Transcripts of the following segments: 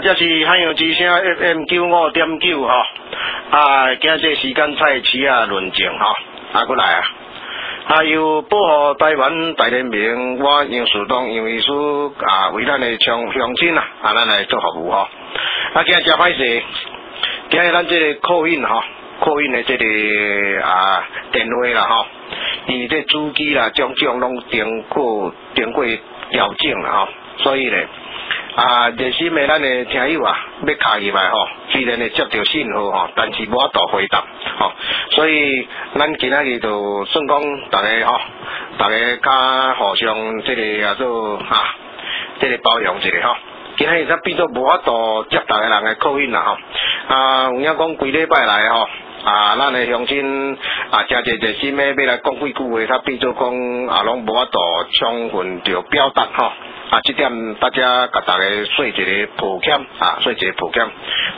这是海洋之声 FM 95.9哈，今日时间蔡市啊论证哈，过来啊，由保护台湾大人民，我杨树东杨医师为咱的乡亲咱来做服务哈，今日真歹势，今日咱这个客运的这个电话啦哈，伊这主机啦种种拢经过调整啦所以咧。热心的咱的听友要卡入来虽然会接到信号但是无法度回答所以咱今仔日就算讲大家较互相这个做这个包容一下今仔日才变做无法度接大家人的客运啦有影讲规礼拜来咱的乡亲真侪热心的要来讲几句话，才变做讲拢无法度充分着表达这点大家甲大家说一个抱歉说一个抱歉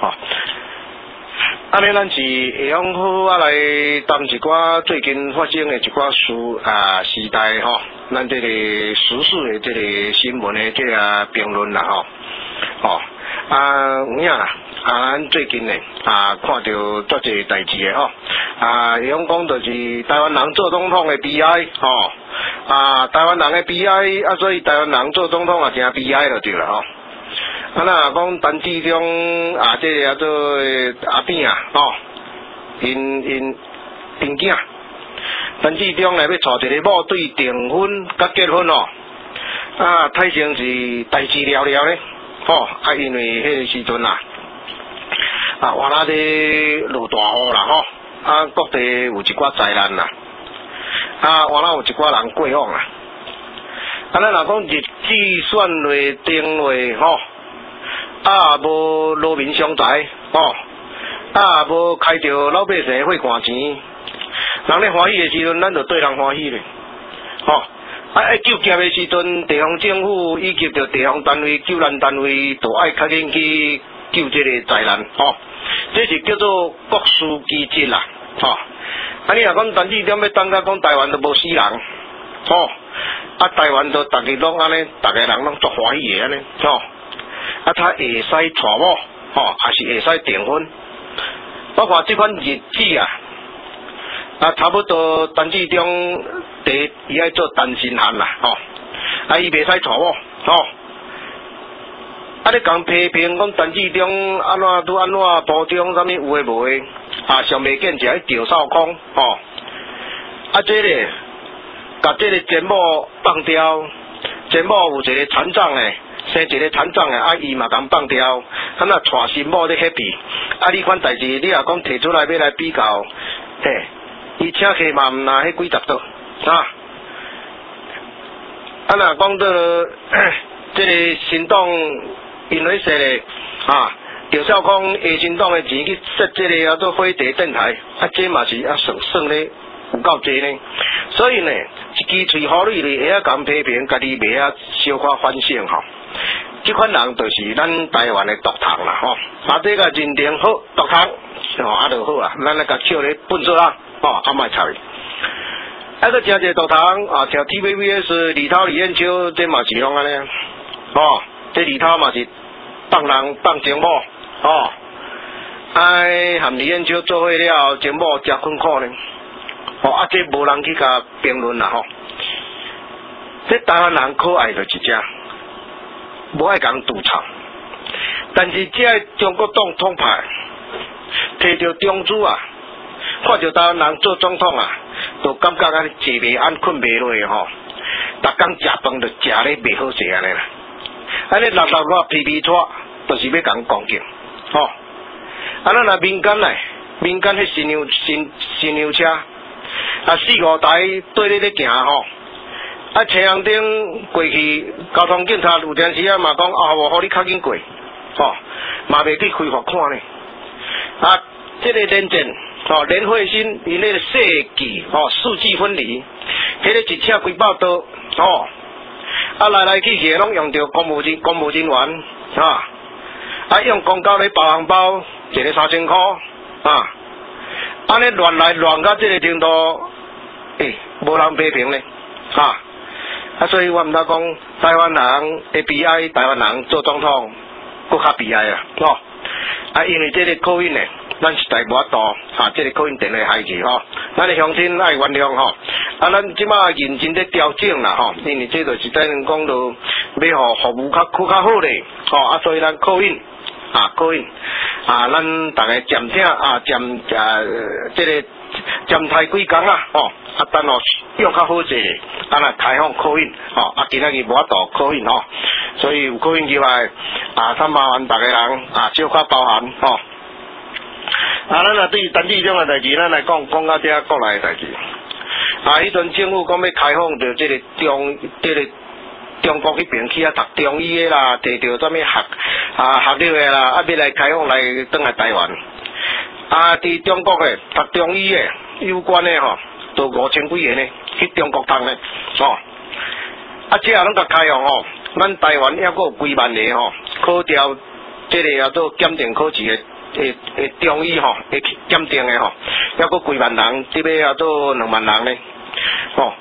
安尼咱是会用好来谈一寡最近发生的一寡时代咱这个时事的这个新闻的这个评论啦有影啦咱最近呢看到足侪代志的会用讲就是台湾人做总统的悲哀台湾人的悲哀所以台湾人做总统真悲哀就对了那讲陈志忠这个做阿扁因囝陈志忠来要娶一个某对订婚甲结婚太成是代志了了呢因为迄个时阵原来咧落大雨啦各地有一寡灾难啦原来有一寡人过往咱若讲日子选落定落无劳民伤财无开着老百姓血汗钱，人咧欢喜的时阵，咱就对人欢喜咧救急的时阵，地方政府以及着地方单位、救难单位，都爱较紧去救这个灾难这是叫做各司其职啦你若讲陈志忠要等甲讲台湾都无死人台湾都逐个拢安尼，逐个人拢足欢喜的安尼他会使娶某还是会使订婚，包括这款日子差不多陈志忠伊爱做单身汉啦伊袂使娶某你讲批评讲陈志忠安怎拄安怎部长啥物有诶无诶上袂见者调少空这咧甲这个前某放掉，前某有一个残障诶，生一个残障诶伊嘛共放掉，娶新某咧 happy 你款代志你若讲提出来要来比较伊请客嘛毋拿迄几十刀若讲到这个新党因为说咧赵少康下新党的钱去设这个做火地电台这嘛是算咧有够济呢，所以呢一支喙好利咧会甲批评家己袂小可反省这款人就是咱台湾的独堂啦这个认定好独堂就好咱来甲笑咧笨拙莫吵个真侪独堂像 TVBS 李涛李彦秋这嘛是拢安尼这李涛嘛是放人放情某和李彦秋做伙了情某真困苦呢这无人去甲评论啦这台湾人可爱就一只无爱甲人赌吵，但是这中国党统派摕着中资看着台湾人做总统就感觉安尼坐袂安困袂落逐工食饭就食咧袂好势安尼啦安尼落皮皮拖就是要甲人攻击咱若民间迄新娘车4-5台对咧行车行顶过去交通警察有阵时嘛讲我互你较紧过嘛袂去开罚款呢这个连战连惠新伊那个设计四季分离迄个一车几百刀来来去去拢用着公务人员用公交咧包红包一个3000块安尼乱来乱到这个程度无人批评咧所以我毋知讲台湾人会悲哀台湾人做总统搁较悲哀啊，吼！啊，因为这个COVID呢，咱实在无法度这个COVID电话害去吼，咱的乡亲爱原谅吼。啊，咱即马认真咧调整啦吼，因为这就是等于讲到要互服务较好咧，吼啊，所以咱COVID咱大家暂停这个暂停几工啊，吼啊，等用较好势，来开放COVID吼啊，今仔日无法度COVID吼，所以有COVID以外较麻烦大家人小可包涵吼。咱若对单地种诶代志，咱来讲到这国内诶代志。迄阵政府讲要开放着这个中国迄边去读中医诶啦，摕着什么学历诶啦，要来开放来转来台湾。伫中国诶读中医诶有关诶吼，都5000几个呢，去中国读呢，吼。这拢甲开放吼，咱台湾还阁有几万个吼，考调这个做检定考试诶中医吼，会检定诶吼，还阁几万人，这边做2万人呢，吼。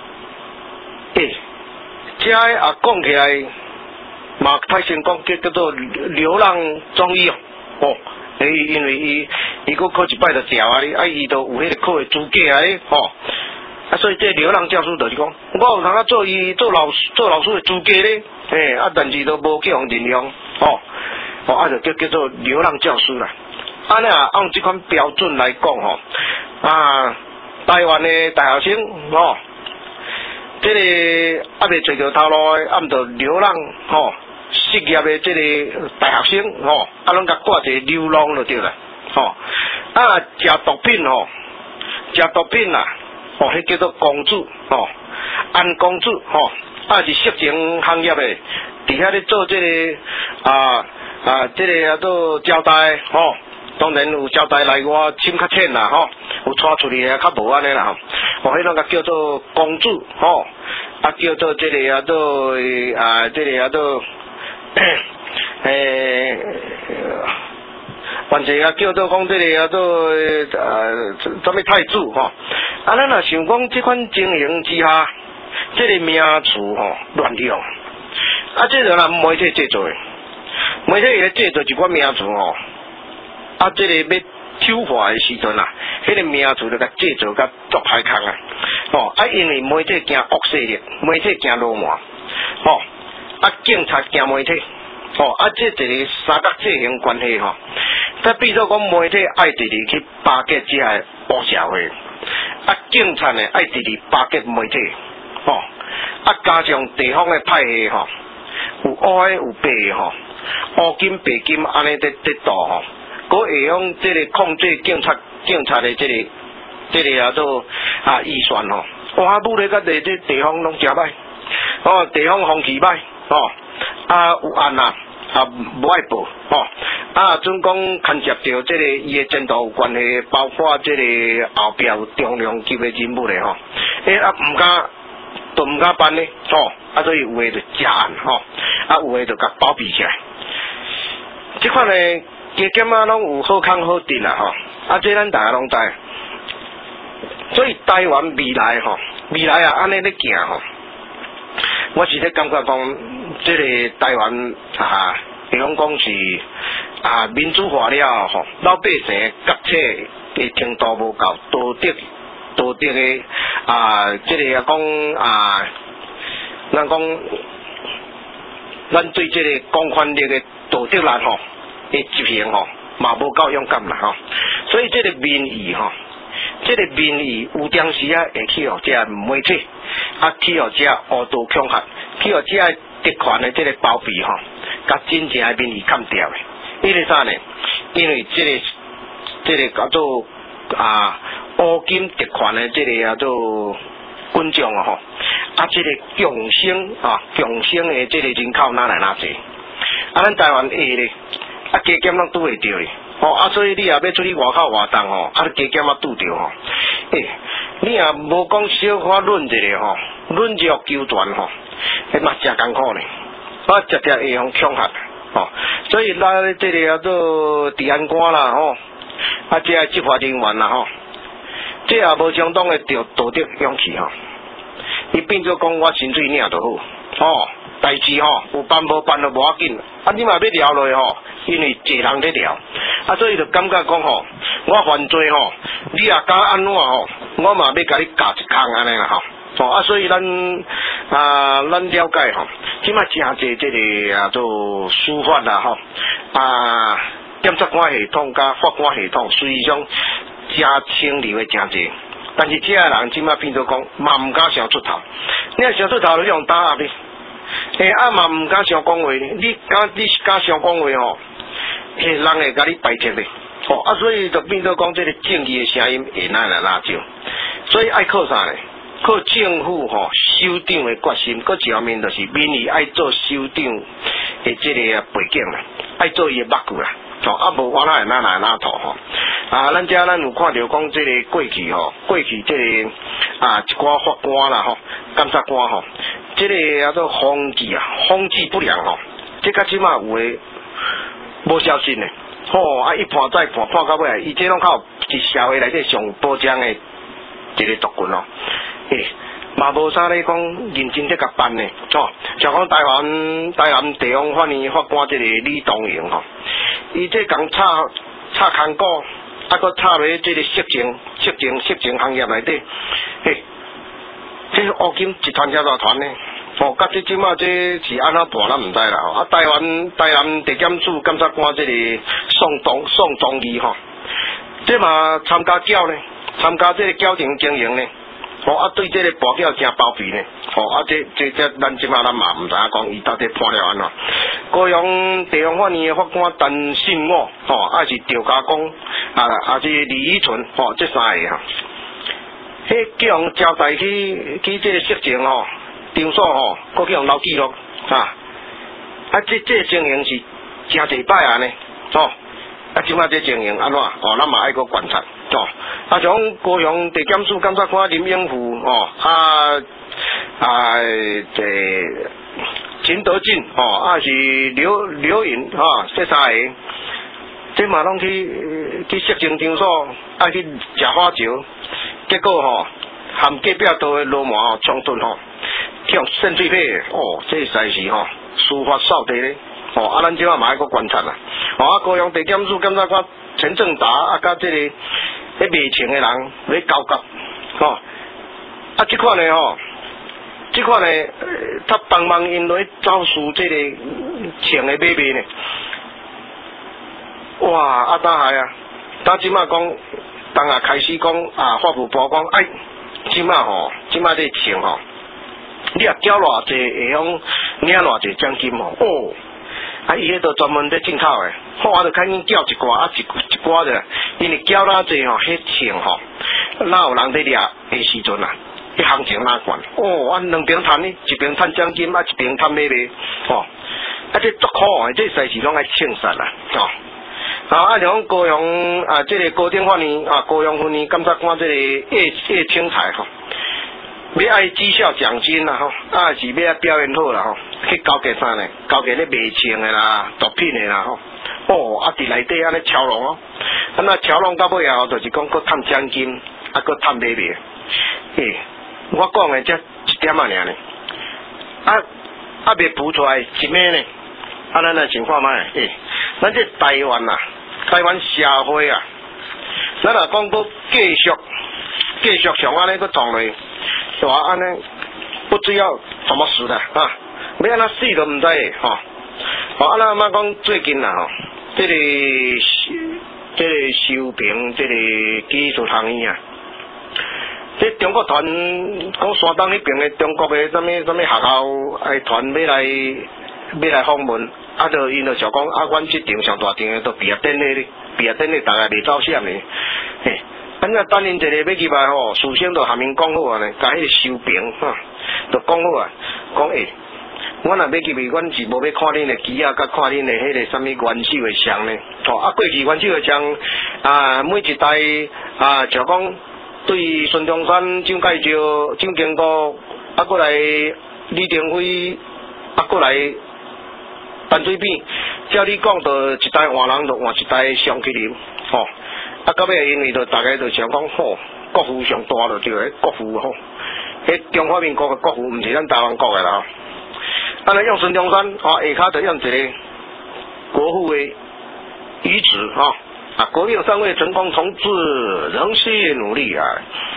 这讲起来嘛太成功，叫做流浪中医哦，因为伊佫考一摆就调伊都有迄个考诶资格吼。所以这流浪教师就是讲，我有通做老师诶资格咧，但是都无去互任用，就叫做流浪教师啦。按这款标准来讲吼，台湾诶大学生吼，这个未找到头路诶，毋着流浪吼，失业诶这个大学生吼，拢甲挂一个流浪就对啦，吼。食毒品吼，食毒品啦。迄叫做公主，安公主，是色情行业诶，伫遐咧做这个这个做招待，当然有招待内外深较浅啦，有带出去较无安尼啦，迄种叫做公主，叫做这个做这个做反正叫做讲这个做什么太子吼，咱若想讲这款情形之下，这个名词乱用，这个咱媒体制作的，媒体咧制作一款名词这个要丑化的时阵迄个名词就甲制作甲足歹空因为媒体惊恶势力，媒体惊罗马，警察惊媒体。这一个三角制衡关系再比如讲媒体爱直直去巴结这个乌社会，警察呢爱直直巴结媒体，加上地方的派系有乌的有白的乌金白金安尼在倒佫会用这个控制警察的这个做预算哇武咧甲这地方拢真歹，地方风气歹有案无爱报准讲牵涉到这个伊的前途有关系，包括这个后壁有重量级的人物咧唔敢办咧所以有诶就假案有诶就甲包庇起来。即款诶加减拢有好康好定这咱大家拢知。所以台湾未来安尼咧行我是咧感觉讲，这个台湾比方讲是民主化了老百姓觉醒的程度无够，道德的这个讲咱讲咱对这个公权力的道德啦的执行嘛无够勇敢啦所以这个民意有当时会去互这媒体去互这恶毒恐吓，去互这特权的这个包庇甲真正的民意砍掉的。因为啥呢？因为这个叫做乌金特权的这个叫做群众这个强生的这个人口哪来哪济？咱台湾咧加减拢拄会着咧。所以你也要出去外口活动加减拄着你也无讲小可论一个论弱求全迄嘛真艰苦呢。直直会用恐吓所以咱这个做治安官啦这执法人员啦这也无相当的道德勇气伊变做讲我薪水领就好代志吼，有办无办都无要紧，啊你嘛要聊落吼，因为侪人在聊，啊所以就感觉讲吼，我犯罪吼，你也敢安怎吼，我嘛要甲你夹一空安尼啦吼。哦啊，所以咱了解吼，即马真侪即个啊做司法啦吼，检察官系统甲法官系统，实际上真清流的真侪，但是这个人即马变做讲，嘛毋敢想出头，你若想出头，你用打压你，嘛毋敢想讲话，你敢想讲话吼，人会甲你排斥的，哦啊，所以就变做讲，这个正义的声音会哪来拉少，所以爱靠啥呢？靠政府吼首长的决心，搁一方面就是民意爱做首长的这个背景啦，爱做伊的目骨啦，哦啊无我哪会哪来哪套吼咱有看到讲这个过去这个一寡法官啦吼，检察官吼，这个叫做风纪不良吼，这个即马有诶无小心诶，一判再判，判到尾，伊这拢靠一社会内底上保障诶一个族群咯。嘛无啥咧讲认真咧甲办呢，像讲台南地方法院法官这个李东荣吼，伊这讲插空股，搁插落这个色情行业内底，这乌金一团遮大团呢，甲这即马这是安怎办咱毋知啦，台南地检署检察官这个宋东义吼，这嘛参加缴呢，参加这个矫情经营呢。对这个跋筊真包庇呢，这咱即马咱嘛毋知影讲伊到底判了安怎。高雄地方法院的法官陈信我，是赵家公，是李依纯，这三个叫人交代去这个色情场所搁叫人留记录，这情形是真侪摆啊呢，即马这情形安怎？咱嘛爱搁观察。像高雄地检署检察官林永富秦德进是刘颖这三个，这嘛拢去色情场所去食花椒，结果含隔壁岛的罗马冲突跳肾碎片这实在是司法扫地咧，咱即马嘛爱搁观察啦，高雄地检署检察官陈正达甲这个。卖情的人要交割，这款呢，他帮忙因来找出这个情的买卖呢。哇，当下当即马讲，当下开始讲法务部讲，即马这情你也交偌济会用领偌济奖金伊迄都专门在进口诶，我就赶紧叫一寡一寡的，因为叫哪济迄情哪有人在掠的时阵迄行情哪悬两边赚呢，一边赚奖金，一边赚买卖，这足苦诶，这实是拢爱清杀啦，像高雄这个高等法院高雄法院检察官这个叶清才要爱绩效奖金啦是要表现好啦去交给啥呢？交给咧卖情的啦、毒品的啦伫内底安尼敲拢敲拢到尾就是讲佮趁奖金，佮趁买卖。我讲的才一点仔尔呢，未补出来一枚呢，咱来情况卖。咱这台湾社会咱若讲佮继续上安尼佮撞落。安尼不知要怎么死的要安怎死都唔知咱妈讲最近这个修平这个技术行业这中国团讲山东迄边的中国的什么学校团要来访问，就因就想讲阮这场上大场的都毕业典礼大概未走闪呢。咱若等因一个要去来事先就下面讲好呢，甲迄个收评就讲好讲我若要去去，阮是无要看恁的机甲看恁的迄个什么元首的像呢。过去元首的像每一代就讲对孙中山、蒋介石、蒋经国过来李登辉过来陈水扁，照你讲，就一代换人，就换一代上去啉到尾因为大家就想讲国父上大就对个，国父迄中华民国的国父，毋是咱台湾国的啦安尼用孙中山下骹就用一个国父的遗旨国命尚未成功，同志仍需努力啊！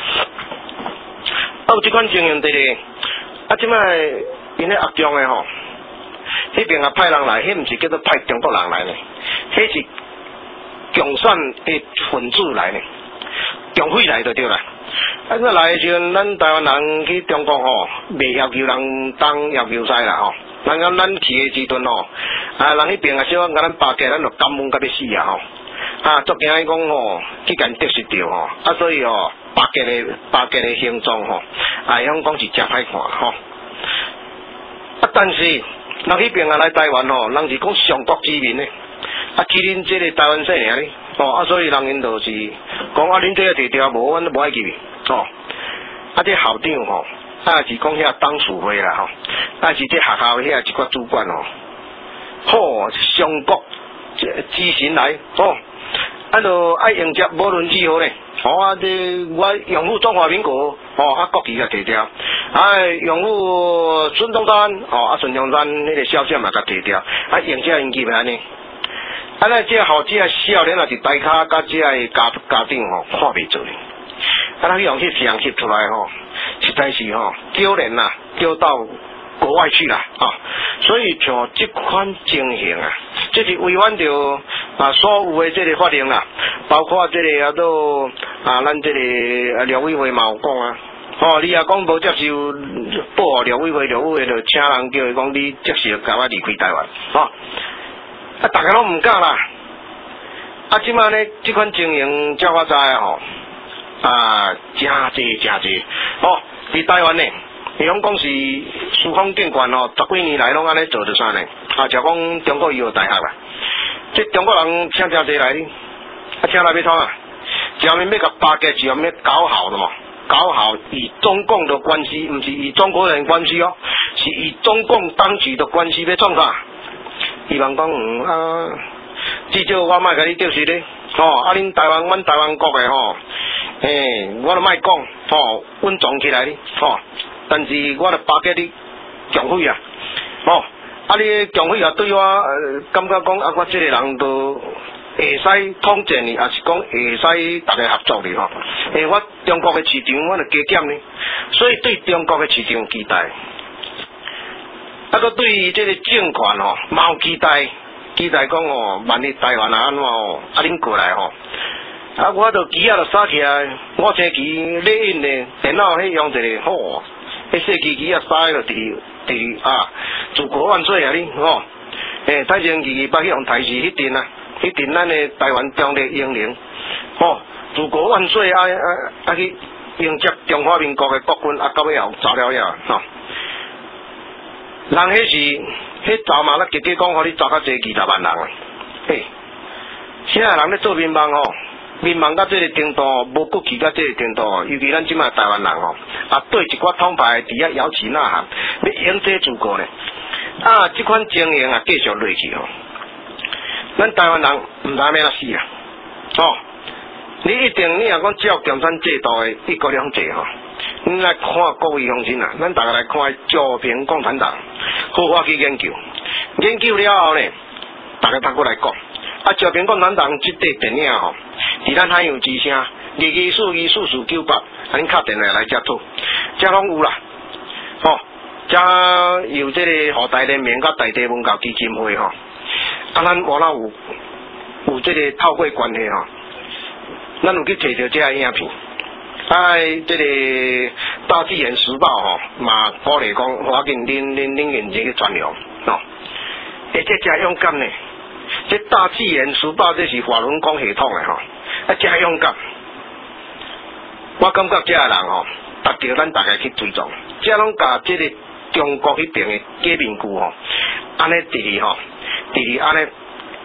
有这款情形的咧，即摆因咧压中的迄边派人来，迄毋是叫做派中国人来呢，迄是共产的分子来呢，共匪来就对啦。来的时阵，咱台湾人去中国袂要求人东要求西啦咱去的时阵人迄边小甲咱巴结，咱就感恩甲要死足惊伊讲去甲得失着所以巴结的形状用讲是真歹看但是人迄边来台湾人是讲上国之民呢，去恁这个台湾省尔呢所以人因就是讲恁这个摕掉无，阮都无爱去这校长是讲遐董事会啦是这学校遐一寡主管上国之神来就爱迎接无论如何呢我拥护中华民国国旗甲摕掉拥护孙中山孙中山迄个肖像嘛甲摕掉迎接因去安尼这少年是大卡甲这个家长看袂做咱用翕相翕出来实在是丢人啦，丢到国外去啦所以像这款情形这是违反着所有的这个法令啦，包括这个咱这个廖委会嘛有讲你讲无接受报廖委会就请人叫伊讲你接受甲我离开台湾大家拢唔敢啦即摆呢这款情形照我知真济伫台湾呢伊讲是司法警官10几年来拢安尼做着啥呢就讲中国医药大学啦，这中国人请真济来请来要创一方面要甲巴结，一方面搞好的嘛，搞好以中共的关系，不是以中国人关系是以中共当局的关系要创啥？希望讲至少我莫甲你得罪咧恁台湾阮台湾国的我就莫讲稳重起来咧但是我就巴结你共匪你共匪对我感觉讲我这个人都会使统战你，还是讲会使大家合作你我中国的市场我就加减呢，所以对中国的市场有期待对于这个政权嘛有期待讲万一台湾安怎恁过来我就机就撒起来，我先机咧印咧电脑迄用一个迄小机撒就伫祖国万岁你太前期捌去用台视迄阵迄阵咱的台湾中的英灵祖国万岁去迎接中华民国的国军到尾后走了人迄走嘛，直接讲互你走较济20万人现在人咧做民望民望到这个程度，无骨气到这个程度，尤其咱即卖台湾人对一寡统派伫遐摇旗呐喊，要迎接祖国呢这款情形继续落去咱台湾人唔知要哪死啦你一定你若讲照共产制度的一国两制你来看各位乡亲咱大家来看赵平共产党好好去研究了后呢，大家倒过来讲赵平共产党这块电影伫咱海洋之声2244498恁敲电话来接讨这拢有啦这由这个河台联盟甲大地文教基金会咱我那有这个透过关系咱有去摕到这个影片这个大自然时报嘛鼓励讲我紧恁认真去传扬这真勇敢呢这大自然时报这是法轮功系统的真勇敢我感觉这人值得咱大家去追踪这拢甲这个中国迄边的假面具安尼直安尼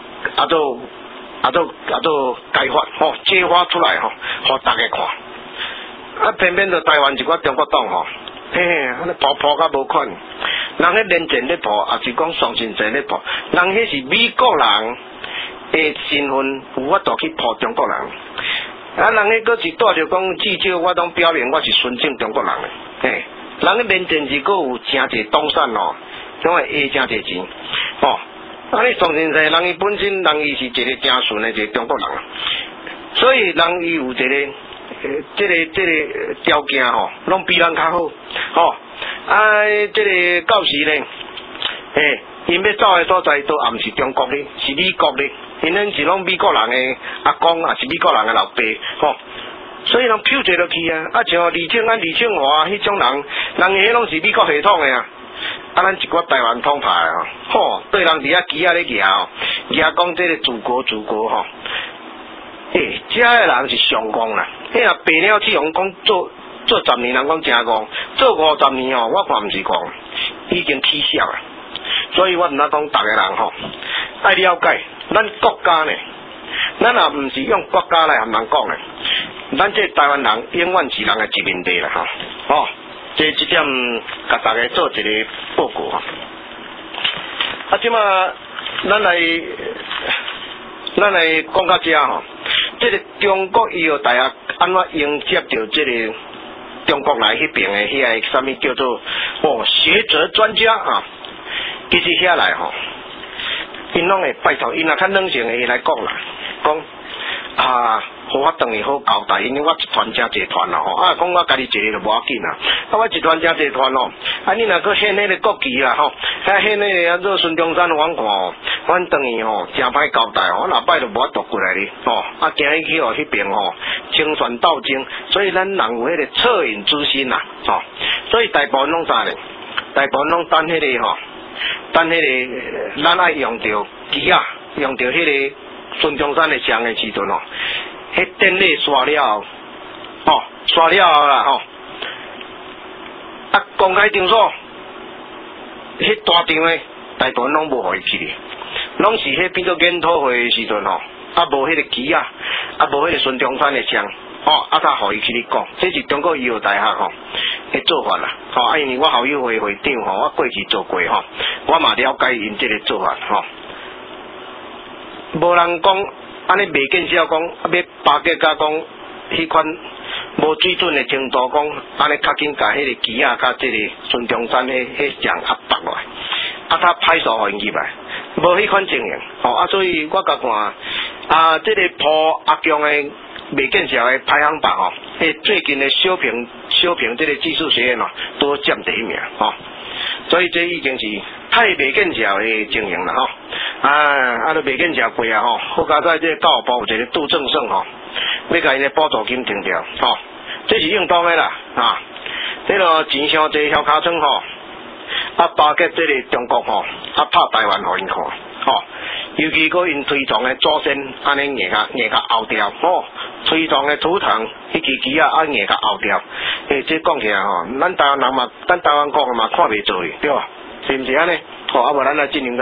做解发揭发出来互大家看偏偏就台湾一寡中国党安尼抱甲无款人迄连战咧抱也是讲双性战咧抱人迄是美国人的身份有法度去抱中国人人迄佫是带着讲至少我拢表明我是尊敬中国人人迄连战是佫有真侪东山拢会下真侪钱，哦。啊，你宋先生人伊本身人伊是一个真顺的一个中国人，所以人伊有一个这个条件吼，拢比人较好，吼。啊，这个到时呢，因要走的所在都也毋是中国的，是美国的，因恁是拢美国人的阿公，也是美国人的老爸，吼。所以人票坐落去啊，啊像李庆安、李庆华迄种人，人迄拢是美国系统的啊。啊，咱一个台湾统派啊，吼，对人伫遐机啊咧举讲这个祖国吼，遮个人是上戆啦。迄若白鸟去用讲做10年，人讲真戆，做50年哦，我看毋是戆，已经起效啊。所以我毋知讲逐个人吼，爱了解咱国家呢，咱也毋是用国家来和人讲的，咱这台湾人永远是人的殖民地啦，吼。这点甲大家做一个报告啊！啊，即马咱来讲到这吼，这个中国医药大学安怎迎接到这个中国来迄边的遐个啥物叫做学者专家啊？其实遐来吼，因拢会拜托，因若较冷静的来讲啦，讲啊。互我等于好交代，因为我一团真济团啦吼，啊，讲我家己一个就无要紧啦，啊，我一团真济团咯，啊，你若搁献迄个国旗啦吼，遐献迄个做孙中山，阮看吼，阮等于吼真歹交代吼，我后摆就无法度过来哩，吼，啊，惊伊去迄边吼清算斗争，所以咱人有迄个恻隐之心啦，吼，所以大部分拢啥咧？大部分拢等迄个吼，等迄个咱爱用着旗啊，用着迄个孙中山的像的时阵吼。迄典礼刷了后，刷了后啦吼，啊公开场所，迄大场诶，大部分拢无互伊去，拢是迄变做研讨会诶时阵吼，啊无迄个旗啊，啊无迄个孙中山诶像，吼啊才互伊去咧讲，这是中国医药大学吼诶做法啦，吼啊因为我校友会会长吼，我过去做过吼，我嘛了解因这个做法吼，无人讲。安尼袂见少讲，要巴结甲讲迄款无水准的程度，讲安尼较紧甲迄个旗啊，甲即个孙中山迄像压迫落来，啊，他派出互因入来，无迄款情形，吼啊，所以我甲看啊，即个破阿强的袂见少的排行榜吼，最近的小平即个技术学院哦，都占第1名吼，所以这已经是太袂见少的情形啦吼。都袂见食过啊吼，好佳在这教育部有一个杜正胜吼，要甲因的补助金停掉吼，这是应当的啦啊，这个钱伤济小卡村吼，啊巴结这个中国吼，啊拍台湾互因看吼，尤其个因推崇的祖先安尼硬甲后掉吼，推崇的图腾迄支旗啊硬甲后掉，这讲起来吼，咱台湾人嘛，咱台湾国嘛看袂做哩，对吧？是毋是安尼？吼，啊无咱来进行个。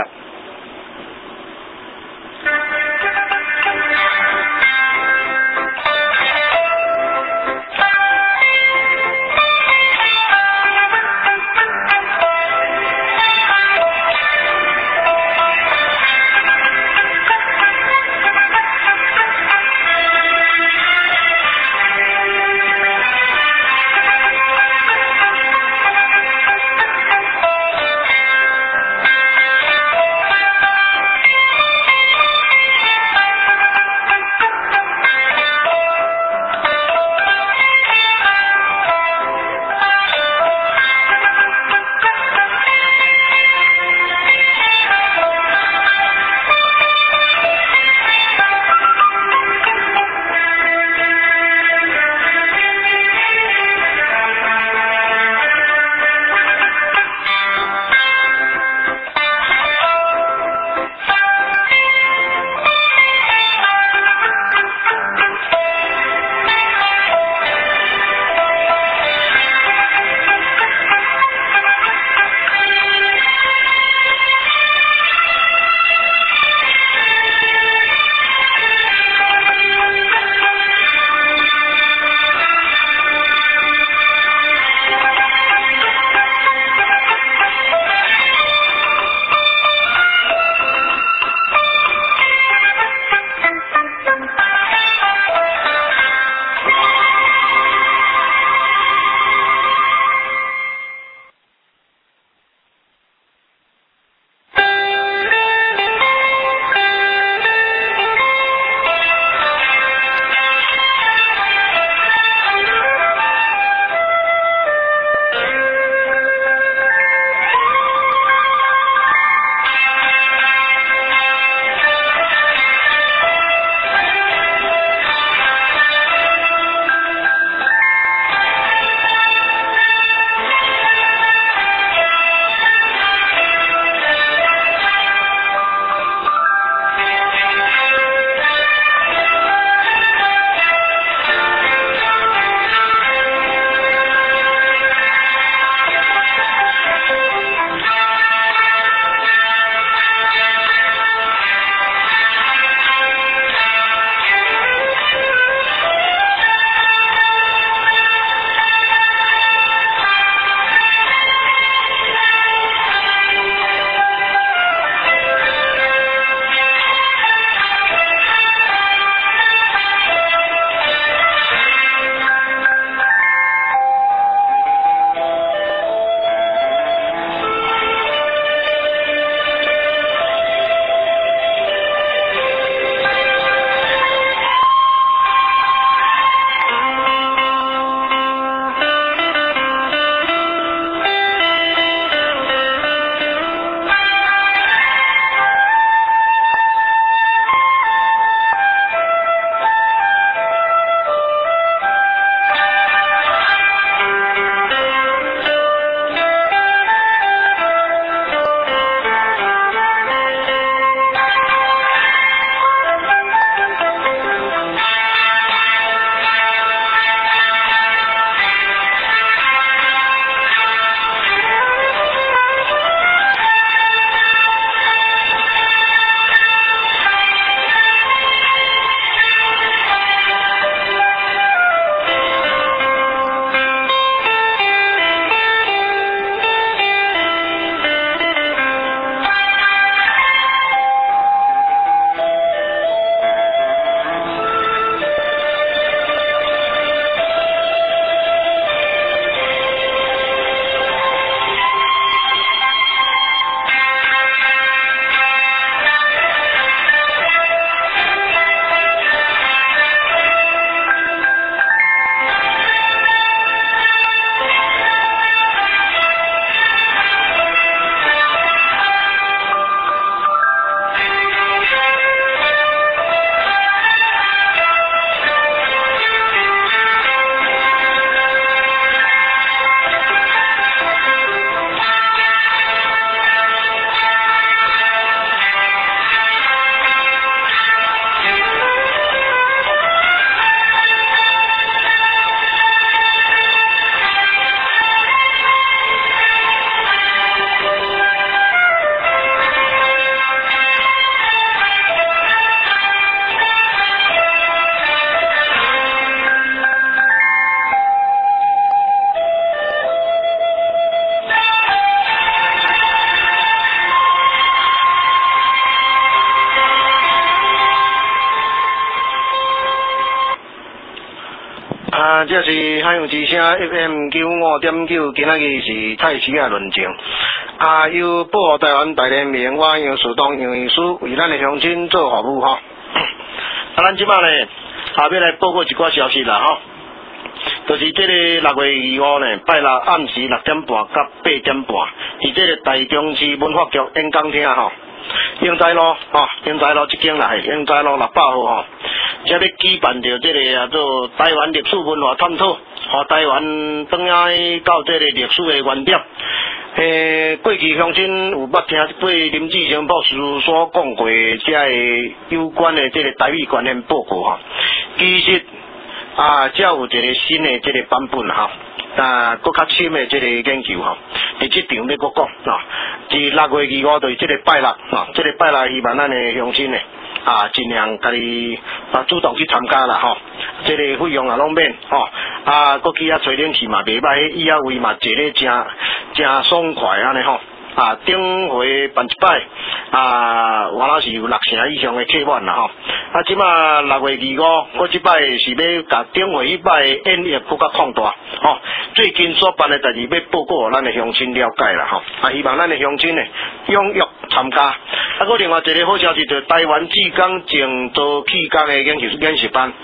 这是海洋之声 FM95.9，今仔日是太史啊论证。由保护台湾大联盟我杨树东杨医师为咱的乡亲做服务吼。咱即摆呢，要来报告一寡消息啦吼。就是这个6月25呢，拜六暗时6点半到8点半，伫这个台中市文化局演讲厅吼，英才路这间啦，英才路600号吼，才要举办着这个做台湾历史文化探讨，和台湾转来到这个历史的原点。过去乡亲有捌听过林志成博士所讲过这个有关的这个台语观念报告吼，其实才有一个新的这个版本哈，更较深的这个研究哈，伫这场要搁讲啊，是6月25就是这个拜六啊，这个拜六希望咱的乡亲呢尽量家己主动去参加啦吼，这个费用也拢免吼，搁去找冷气嘛袂歹，以后位嘛坐咧真爽快安尼吼。顶回办一摆，原来是有6成以上的客满啦吼。即马6月25，我即摆是要甲顶回迄摆演绎搁较扩大吼。最近所办的代志要报告咱的乡亲了解啦吼。希望咱的乡亲呢踊跃参加。搁另外一个好消息就是台湾志工静坐气功的研习班。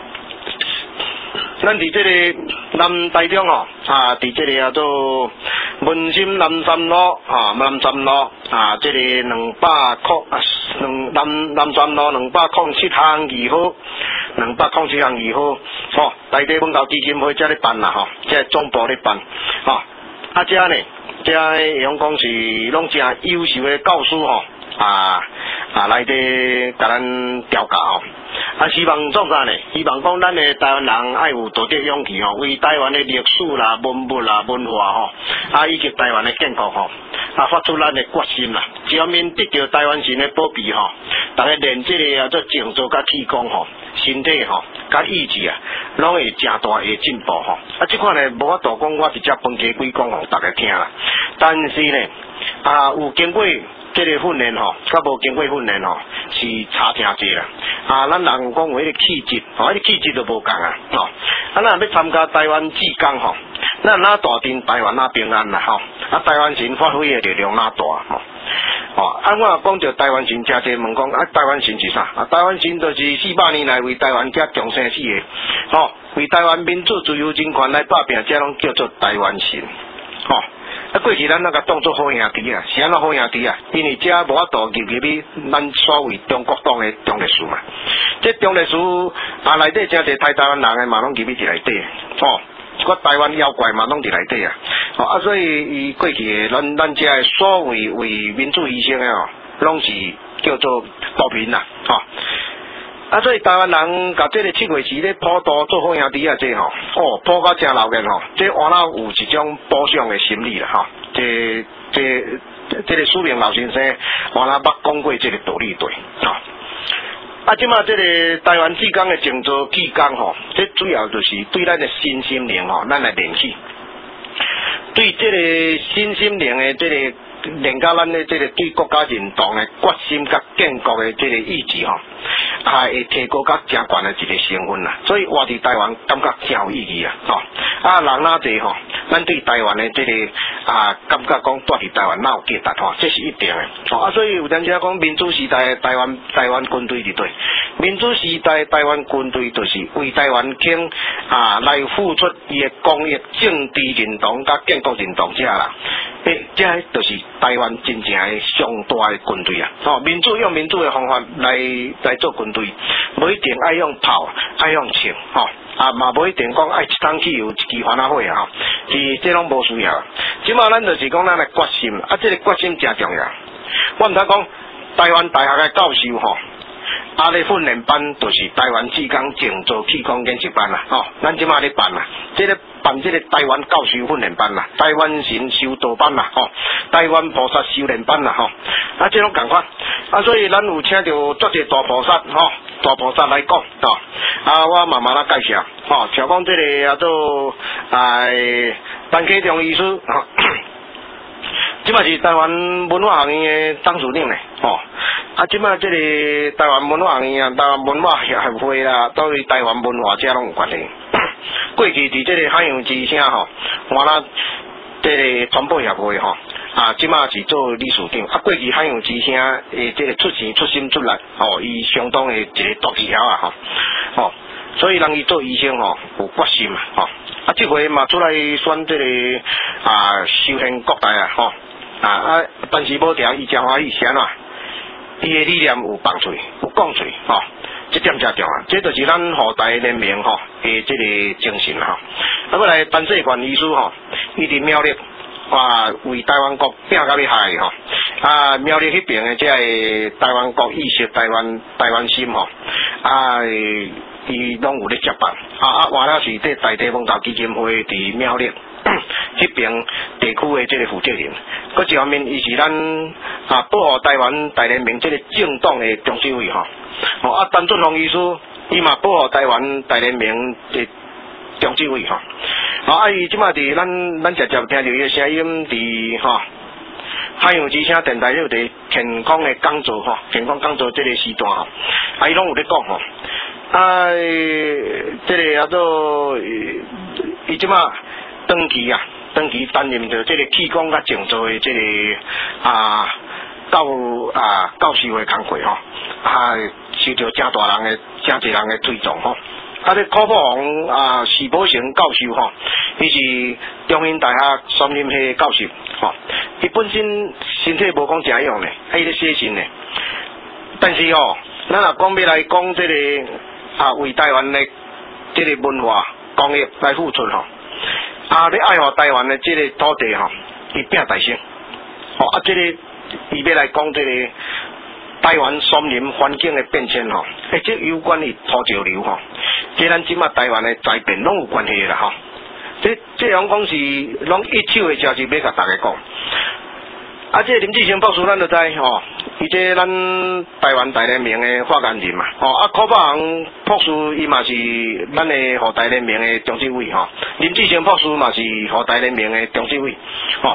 咱伫这个南台中吼，伫这个做文心南山路这个200块南山路207巷2号，207巷2号，吼，台地文教基金会这咧办啦吼，这总部咧办，吼，这呢，这用讲是拢真优秀的教师吼，来底甲咱调教吼。希望做啥呢？希望讲咱的台湾人爱有道德勇气吼，为台湾的历史啦、文物啦、文化吼，以及台湾的建国吼，发出咱的决心啦。只要面得到台湾神的保庇吼，大家练这个做静坐甲气功吼，身体吼甲意志拢会真大的进步吼。这款呢无法度讲我直接分家规讲互大家听啦，但是呢，有经过这个训练吼，甲无经过训练吼，是差挺济啦。咱人讲有迄个气质，迄个气质都无共啊，吼。咱若要参加台湾志工吼，咱哪大阵台湾哪平安啦，吼。台湾神发挥的力量哪大，吼。我讲到台湾神，真侪问讲台湾神是啥？台湾神就是400年来为台湾家强生死的，吼，为台湾民主自由人权来打拼，这拢叫做台湾神，吼。过去咱那个当作好兄弟啊，是安怎好兄弟啊？因为这无法度入去咱所谓中国党的中历史嘛。这中历史内底真侪台湾人的嘛拢入去伫内底，吼，一个台湾妖怪嘛拢伫内底啊。所以伊过去的咱这所谓为民主牺牲的哦，拢是叫做国民啦，吼。所以台湾人甲这个7月时咧普渡做好兄弟啊，这吼，普到真闹热吼，这换了有一种补偿的心理啦，吼，这个苏明老先生换了捌讲过这个道理对，吼。即马这个台湾志工的静坐气功吼，这主要就是对咱的身心灵吼，咱来练起，对这个身心灵的这个练到咱的这个对国家认同的决心甲建国的这个意志吼。会提高较真悬的一个成分啦，所以活伫台湾感觉真有意义啊！吼，人哪济吼，咱对台湾的这个感觉讲住伫台湾哪有价值吼，这是一定的。所以有阵时讲民主时代的台湾军队伫对，民主时代台湾军队就是为台湾倾来付出伊的公益、政治认同甲建国认同者啦。这就是台湾真正的上大的军队啊！民主用民主的方法来做军队，无一定爱用炮，爱用枪，嘛无一定讲爱一桶汽油一支番仔火啊！是这拢无需要。即马咱就是讲咱的决心，这个决心真重要。我毋知讲台湾大学的教授吼。咧训练班就是台湾志工静坐气功研习班啦，咱即马咧办啦，这个办这个台湾教授训练班啦，台湾神修道班啦，台湾菩萨修炼班啦，这种共款，所以咱有请到足侪大菩萨，大菩萨来讲，我慢慢介绍，像讲这个做陈启忠医师，即嘛是台湾文化学院的张主任咧，即马这个台湾文化学院、台湾文化协会啦，都与台湾文化遮拢有关系。 过去伫这个海洋之声吼，我啦这个传播协会吼。即马是做理事长，过去海洋之声诶，这个出钱出心出力，伊相当诶一个大技巧所以让伊做医生有决心这回嘛出来选这个修宪国台但是无条伊真欢喜是安怎？伊诶理念有放嘴，有讲嘴这点才重啊！这就是咱护台联盟诶，这个精神要来陈世权医师伊伫苗栗。为台湾国拼到要害苗栗迄边的这个台湾国意识、台湾心伊拢有咧接办完了是这大地风投基金会伫苗栗迄边地区的这个负责人，搁一方面伊是咱保护台湾大联盟这个政党的中执委陈俊宏医师伊嘛保护台湾大联盟的中执委伊即马伫咱直接听到伊的声音伫海洋之声电台有伫健康的讲座健康讲座这个时段伊拢有咧讲这个做伊即马长期担任着这个气功甲静坐的这个教授的工作受到真大人的真侪人的推崇这柯宝宏徐宝成教授伊是中兴大学森林系教授伊本身体无讲真样呢，伊咧写信呢。但是咱若讲要来讲这个为台湾的这个文化工业来付出你爱护台湾的这个土地伊拼大声这个伊要来讲这个台湾森林环境的变迁这有关于土石流这咱即马台湾的灾变拢有关系啦这样讲是拢一手的消息要甲大家讲这林志成博士咱就知伊这咱台湾大联盟的发言人嘛柯宝宏博士伊嘛是咱的护台联盟的中执委林志成博士嘛是护台联盟的中执委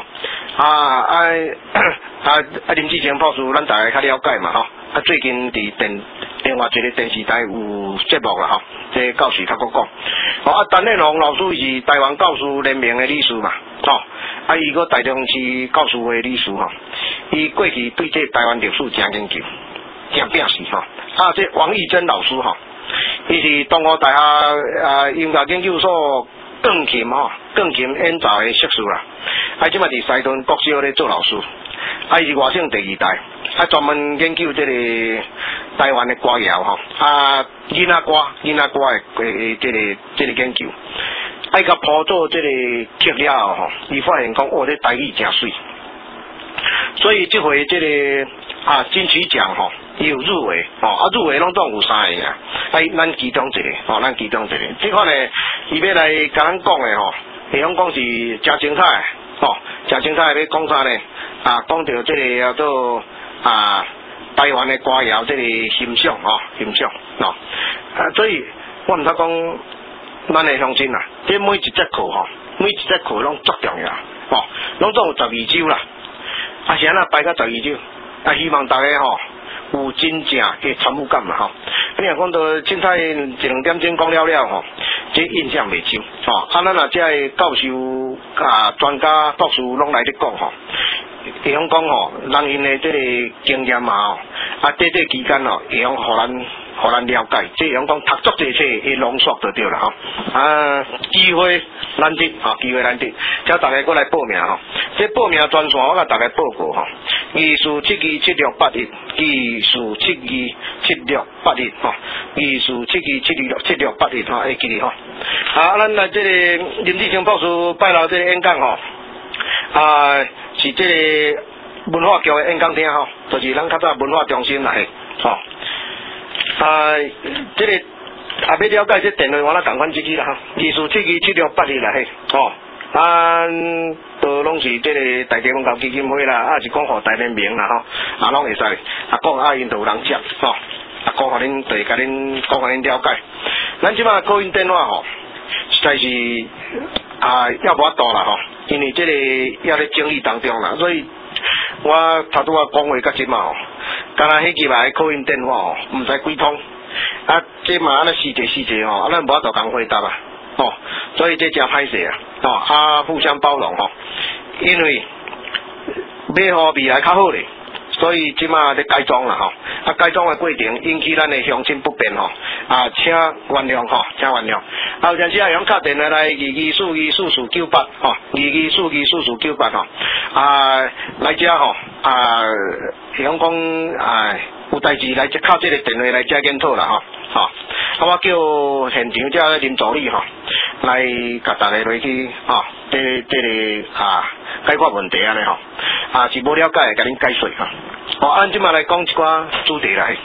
林志成博士咱大家较了解嘛最近伫另外一个电视台有节目啦这教授较讲陈建宏老师是台湾教师联盟的理事嘛伊个台中市教师会理事伊过去对这台湾历史真研究真拼死这王义珍老师伊是东吴大学音乐研究所钢琴演奏的硕士啦即马伫西屯国小咧做老师伊是外省第二代专门研究这个台湾的歌谣囡仔歌的这个研究甲谱做这个曲了伊发现讲这台语真水，所以这回这个金曲奖伊有入围入围拢总有3个咱其中一个这款呢伊要来甲咱讲的会用讲是真精彩真精彩要讲啥呢讲到这个叫做台湾的歌谣这个欣赏所以我毋知讲咱的乡亲这每一节课拢足重要拢总有12周啦是安那排到12周希望大家有真正的参与感嘛你若讲到凊彩1-2点钟讲了这印象袂深咱若这个教授专家博士拢来咧讲会用讲人因的这个经验这期间会用互咱了解，这样讲读足这册会浓缩就对了机会难得叫大家过来报名这报名专线我甲大家报过24727681技术72768124727681会记哩咱来这个林志成博士拜六这个演讲是这个文化局的演讲厅就是咱较早文化中心来这个要了解这电话我赶快记起啦24727681来咱都拢是这个大地方教基金会啦是讲互大联盟啦拢会使讲因都有人接讲互恁对甲恁讲互恁了解咱即马个人电话实在是要无法度啦因为这个也咧整理当中啦所以我头拄讲话甲即马敢若迄期来个人电话毋知几通这嘛安尼四节咱无法度讲回答哦，所以这真歹势啊，哦啊互相包容吼，因为要互未来较好咧。所以即马咧改装啦吼，啊改装的过程引起咱的乡亲不便吼，啊请原谅吼，请原谅。啊有阵时啊用敲电话来224498吼，224498吼，啊来遮吼，啊用讲有代志来靠这个电话来遮检讨啦吼，吼，啊我叫现场遮林助理吼，来甲大家落去吼，这个解决问题安尼吼，是无了解的，甲恁解说吼。哦，咱即马来讲一寡主题来，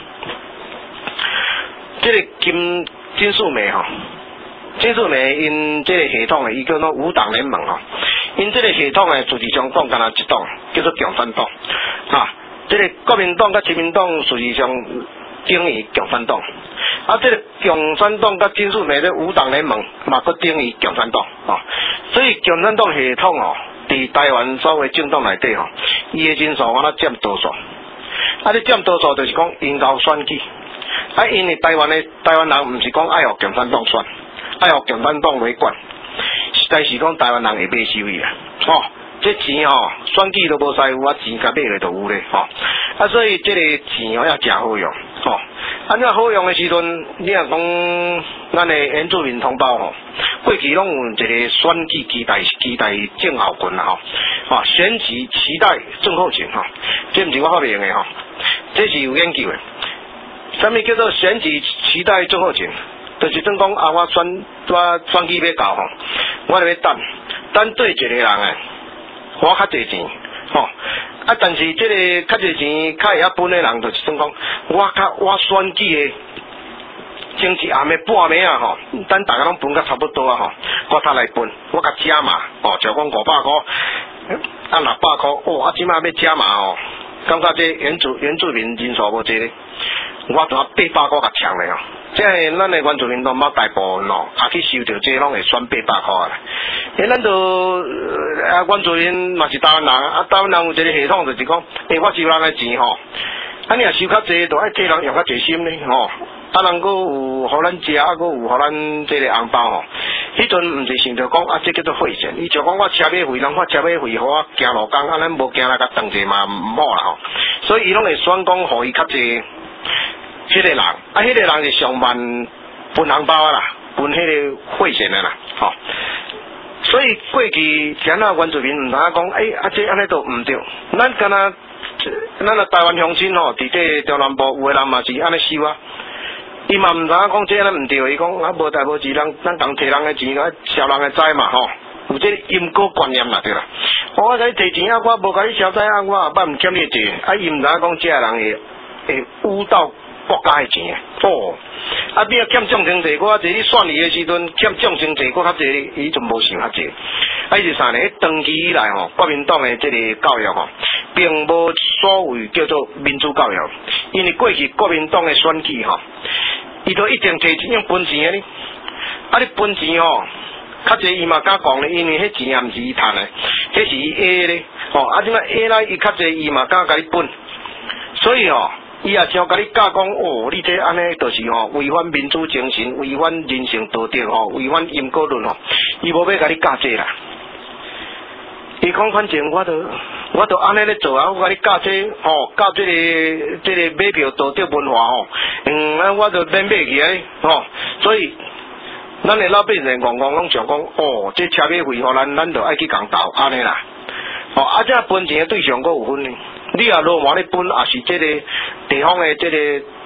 这个金素梅吼，金素梅因这个系统的，伊叫做五党联盟吼，因这个系统的事实上讲，敢若一党叫做共产党，这个国民党甲亲民党事实上等于共产党，这个共产党甲金素梅的五党联盟嘛，佫等于共产党所以共产党系统伫台湾所有政党内底伊的人数敢若占多数。你占多数就是讲因交选举，因为台湾人毋是讲爱互共产党选，爱互共产党来管，实在是讲台湾人会买收伊这钱选举都无使有钱甲买咧就有咧所以这个钱要真好用你好用的时阵，你若讲咱的原住民同胞过去拢有一个选举期待郑浩群啦选举期待郑浩群这毋是我发明的这是有研究的。什么叫做选举期待郑浩群？就是等讲我选举要到我就要等对一个人花较侪钱但是这个较侪钱较会晓分的人，就是算讲我选举的前一暗的半暝等大家拢分甲差不多我他来分，我甲加码就讲500块，600块即马要加码感觉这原住民人数无济咧，我就800块甲抢咧即系咱的原住民同胞大部分去收到这拢会选800块啦。咱就原住民嘛是台湾人台湾人有一个系统就是讲，我收人的钱你若收较济，就爱替人用较侪心咧人佫有互咱食，佫有互咱这个红包迄阵毋是想着讲这叫做费钱，伊就讲我车马费，人看车马费，互我行路工咱无行来甲当者嘛毋好啦所以伊拢会选讲互伊较济迄个人迄个人是上万分红包啦，分迄个费钱的啦所以过去咱原住民毋知影讲这安尼都毋对，咱敢若咱台湾乡亲伫这中南部有的人嘛是安尼收伊嘛毋知影讲这安尼毋对，伊讲无代无志，咱共摕人的钱，烧人的财嘛有这因果观念啦对啦。我甲你摕钱我无甲你烧财我也捌毋欠你一伊毋知影讲这人会污到国家的钱你若欠奖金济，我坐你选伊的时阵欠奖金济，我较济，伊就无想较济。伊是啥呢？长期以来国民党的这个教育并无所谓叫做民主教育，因为过去国民党的选举伊都一定摕用分钱的呢。你分钱较济伊嘛敢讲咧，因为迄钱也毋是伊赚的，迄是伊下咧即摆下来伊较济伊嘛敢甲你分，所以伊也想甲你教讲你这安尼就是违反民主精神，违反人性道德违反因果论伊无要甲你教这啦。伊讲反正我都安尼咧做我甲你教这教这个买票道德文化我就免买去所以咱的老百姓戆拢想讲这车马费咱就爱去共斗安尼啦这分钱的对象佫有分呢。你罗马咧分，也是这个地方的这个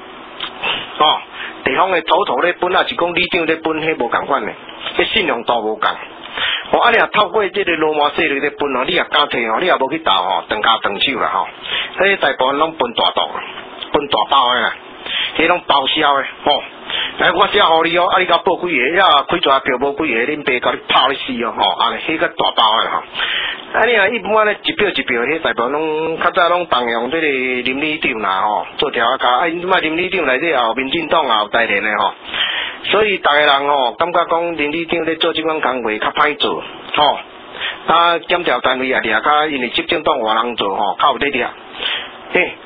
地方的头咧分，也是讲里长咧分，迄无共款的，迄信用度无共。你若透过这个罗马势力咧分你也敢摕你也无去斗断骹断手啦迄大部分拢分大档，分大包的啦，迄拢包销的我写互你你甲报几个，开抓票无几个，恁爸甲你拍你死安尼迄个大包的你若一般咧一票一票，迄大部分拢较早拢动用这个林理长啦做调查，即摆林理长内底也有民进党也有台联的所以大家人感觉讲林理长咧做即款工作较歹做检调单位也掠较因为执政党换人做较有咧掠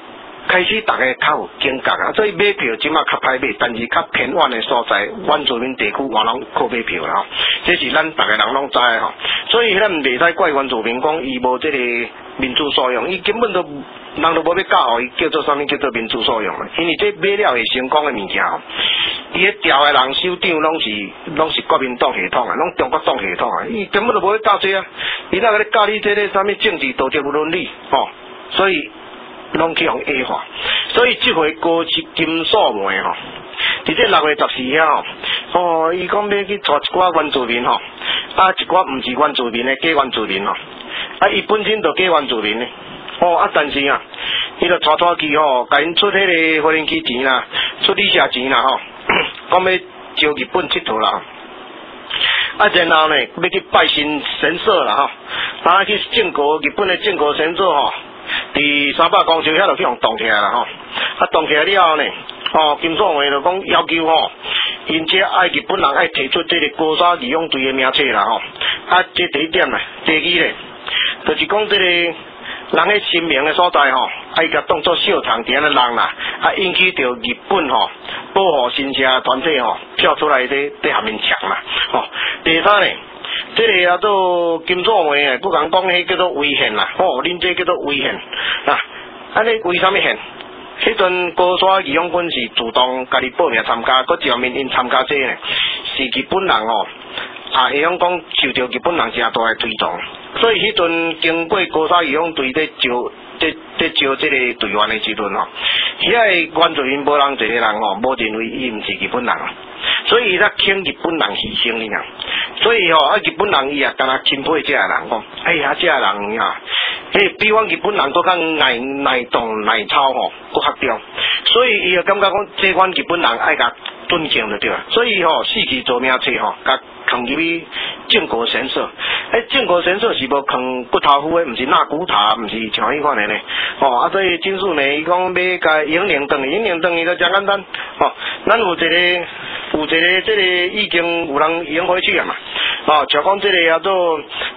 开始大家较有警觉啊，所以买票即马较歹买，但是较偏远的所在，原住民地区我拢可买票啦吼，这是咱大家人拢知的吼，所以咱袂使怪原住民讲伊无这个民主素养，伊根本都人都无要教伊叫做啥物叫做民主素养嘛，因为这买了会成功的物件吼，伊迄调的人首长拢是国民党系统啊，拢中国党系统啊，伊根本都无要教这啊，伊哪个咧教你这个啥物政治道德伦理吼，所以拢去用 A 化，所以这回高金素梅吼，伫这6月14号吼，伊讲要去带一寡原住民吼，啊一寡毋是原住民的假原住民吼，啊伊本身就假原住民的，哦啊但是啊，伊就带去吼，甲因出迄个飞行机钱啦，出旅社钱啦吼，讲要招日本佚佗啦。啊，然后呢，要去拜神社啦吼，啊去日本的靖国神社吼。伫300公尺遐就去互冻起来啦吼，啊冻起来了后呢，哦金素梅就讲要求吼，因这爱日本人爱提出这个高沙义勇队的名册啦吼，啊这第一点啦，第二咧，就是讲这个人喺新明的所在吼，爱甲当作小场点的人啦，啊引起着日本吼保护新社团体吼跳出来伫下面抢啦，吼第三咧。这个叫做金素梅啊，不敢讲迄叫做违宪啦，吼，恁这叫做违宪啊，安尼为什么宪？迄阵高沙义勇军是主动家己报名参加，搁一方面因参加这呢，是日本人吼，啊，会晓讲受到日本人真大的推动，所以迄阵经过高沙义勇队在招这个队员的时阵吼，遐个原住民无人一个人吼，无认为伊毋是日本人。所以伊才请日本人牺牲哩呀，所以吼啊日本人伊也敢若钦佩这个人讲，哎呀这个人呀，比阮日本人搁较耐动耐操吼，搁较刁，所以伊就感觉讲，这阮日本人爱甲尊敬就对了，所以吼死去做名册吼，甲放入去靖国神社，靖国神社是无放骨头夫的，毋是纳古塔，毋是像迄款的呢，吼啊所以金素梅伊讲要甲英灵顿，英灵顿伊就真简单，吼，咱有一个这个已经有人已经回去了嘛，哦，像讲这个叫做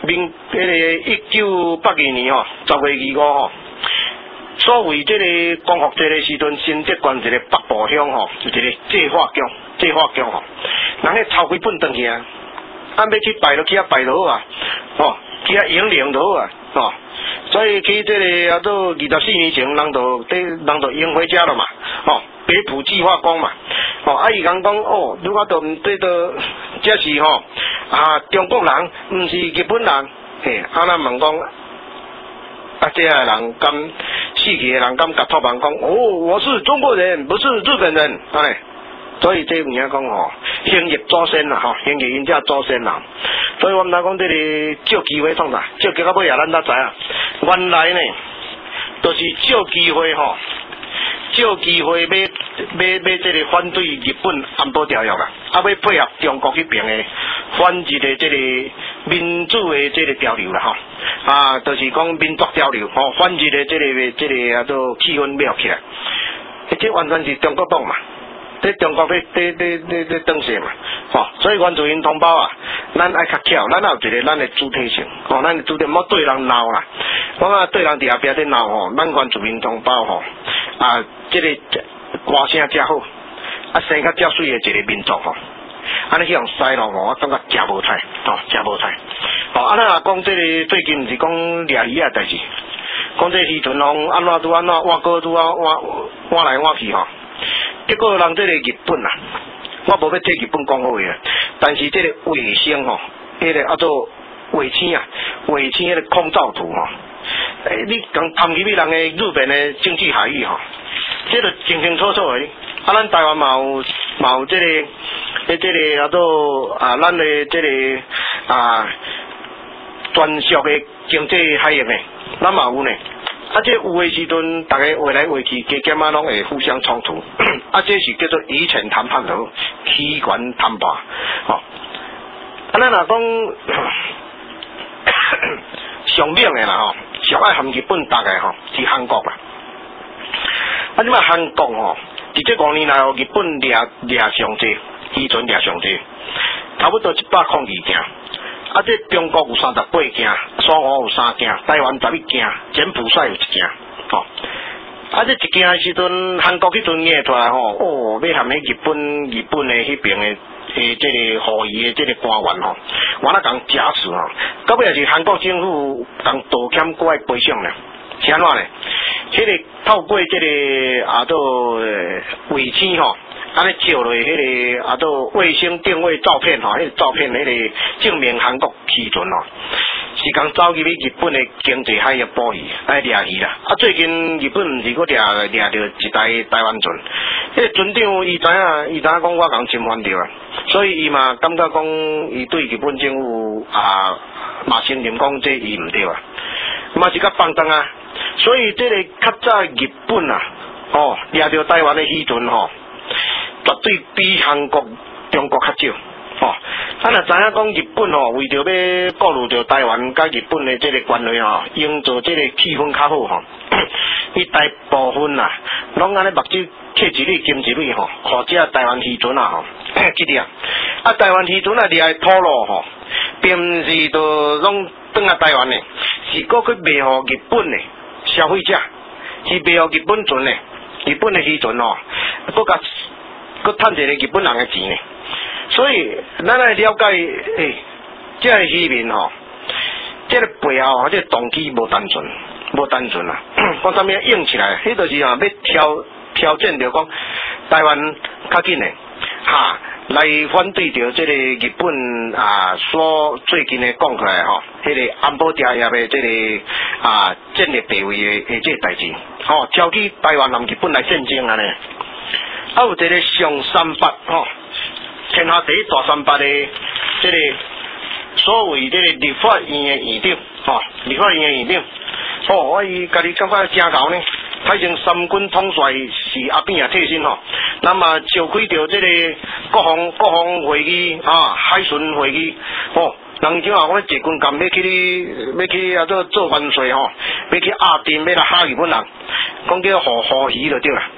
1982年吼10月25号，所谓这个光复节的时阵，新竹县一个北部乡吼，一个祭化宫吼，人迄抄几本回去啊，要去拜就去拜就好啊，哦，去迎灵就好啊，哦，所以去这个叫做24年前，人就迎回家了嘛，哦，北埔祭化宫嘛。哦，啊伊讲哦，如果都毋对到，这是吼啊中国人，毋是日本人，嘿，啊咱问讲，啊这个人敢死去的人敢甲托邦讲，哦，我是中国人，不是日本人，哎，所以这物件讲吼，先入祖先啦，吼，先入因遮祖先啦，所以我们来讲这个借机会创啥，借机到尾啊，咱才知啊，原来呢，就是借机会吼。借机会要这个反对日本安保条约啦，啊要配合中国迄边的反日的这个民主的这个潮流啦吼，啊，就是讲民族潮流吼，反日的这个叫做气氛要起来，这完全是中国党嘛，在中国在当时嘛，吼，所以原住民同胞啊，咱爱较巧，咱有一个咱的主体性，吼，咱的主体莫对人闹啦，我啊对人伫后壁在闹吼，咱原住民同胞吼。啊，这个歌声真好，啊，生较遮水的一个民族吼，安尼去用西咯吼，我感觉真无歹，吼，真无歹。吼，啊，咱讲这个最近毋是讲掠鱼啊代志，讲这时阵拢安怎拄安怎换过拄换来换去吼，结果人这个日本啊，我无要替日本讲好话啊，但是这个卫星吼，迄个叫做卫星啊，卫星迄个空照图吼。你讲探入去人的日本的经济海域吼，这个清清楚楚的。啊，咱台湾嘛有这个叫做啊，咱的这个啊专属的经济海域呢，咱嘛有呢。啊，这有的时阵，大家话来话去，加减啊，拢会互相冲突。啊，这是叫做以权谈判头，欺权谈判。吼，啊，咱若讲上猛的啦吼。上爱含日本大概吼是韩国啦，啊，即摆韩国吼，伫这5年来日本掠上济，渔船掠上济，差不多102件，啊，这中国有38件，沙俄有3件，台湾11件，柬埔寨有1件，吼，啊， 啊，这一件时阵，韩国迄阵nghe出来吼，哦，要含迄日本的迄边的这个后裔的这个官员吼，我那讲假死吼，到尾也是韩国政府讲道歉过来赔偿咧，是安怎咧？这个透过这个做卫星吼，安尼照落迄个做卫星定位照片吼，迄个照片迄个证明韩国渔船吼。是讲走入去日本的经济海域捕鱼，来掠鱼啦。啊，最近日本毋是佫掠着一台湾船，迄个船长伊知影讲我共侵犯着啊，所以伊嘛感觉讲伊对日本政府嘛承认讲这伊毋对啊，嘛是较放荡啊。所以这个较早日本掠着台湾的渔船绝对比韩国、中国较少。若知影讲日本为着要顾虑着台湾甲日本的这个关系营造这个气氛较好伊大部分拢安尼目睭摕一粒金一粒互这台湾渔船记得啊，台湾渔船掠的土路并毋是就拢转来台湾的，是搁去卖互日本的消费者，是卖互日本船的，日本的渔船搁趁一个日本人的钱呢。所以，咱来了解，这个渔民这个背后这个动机无单纯啦。讲啥物用起来，迄就是要挑战着讲台湾较紧的来反对着这个日本所最近的讲出来迄个安保条约的这个战略地位的这个代志，挑起台湾和日本来战争安尼。有一个上38天下第一大38的这个所谓这个立法院的院长伊家己感觉真高呢，太成三军统帅是阿扁替身那么召开着这个国防会议海巡会议人像我坐军舰要去做万岁要去亚丁要来吓日本人，讲叫好鱼就对啦。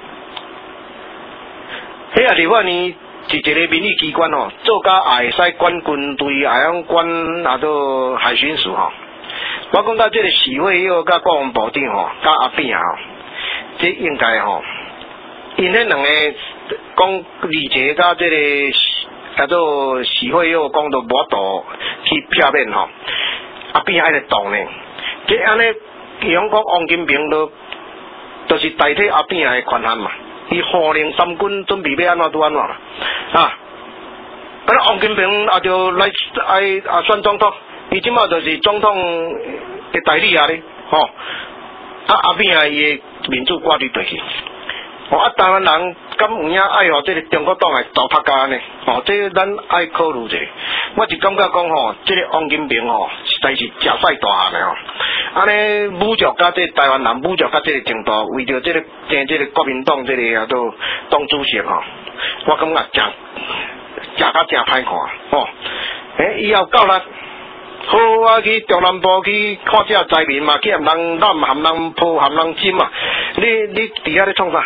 迄立法院是一个民意机关做甲也会使管军队，也用管海巡署我讲到这个许会友甲国防部长甲阿扁这应该因迄两个讲理解甲这个许会友讲到无法度去片面阿扁还在动呢，这安尼用讲王金平就是代替阿扁的权限嘛。伊号令三军准备要安怎就安怎啦王金平也就来选总统，伊即马就是总统的代理咧阿扁伊的民主挂伫对去台湾人敢有影爱这个中国党来糟蹋家呢这咱爱考虑者。我是感觉讲这个王金平实在是食晒大汉的安尼侮辱甲这台湾人侮辱甲这个程度，为着这个国民党这个党主席我感觉食甲真歹看以后到咱好去中南部去看这灾民嘛，去含人染含人泼含人浸嘛，你伫遐咧创啥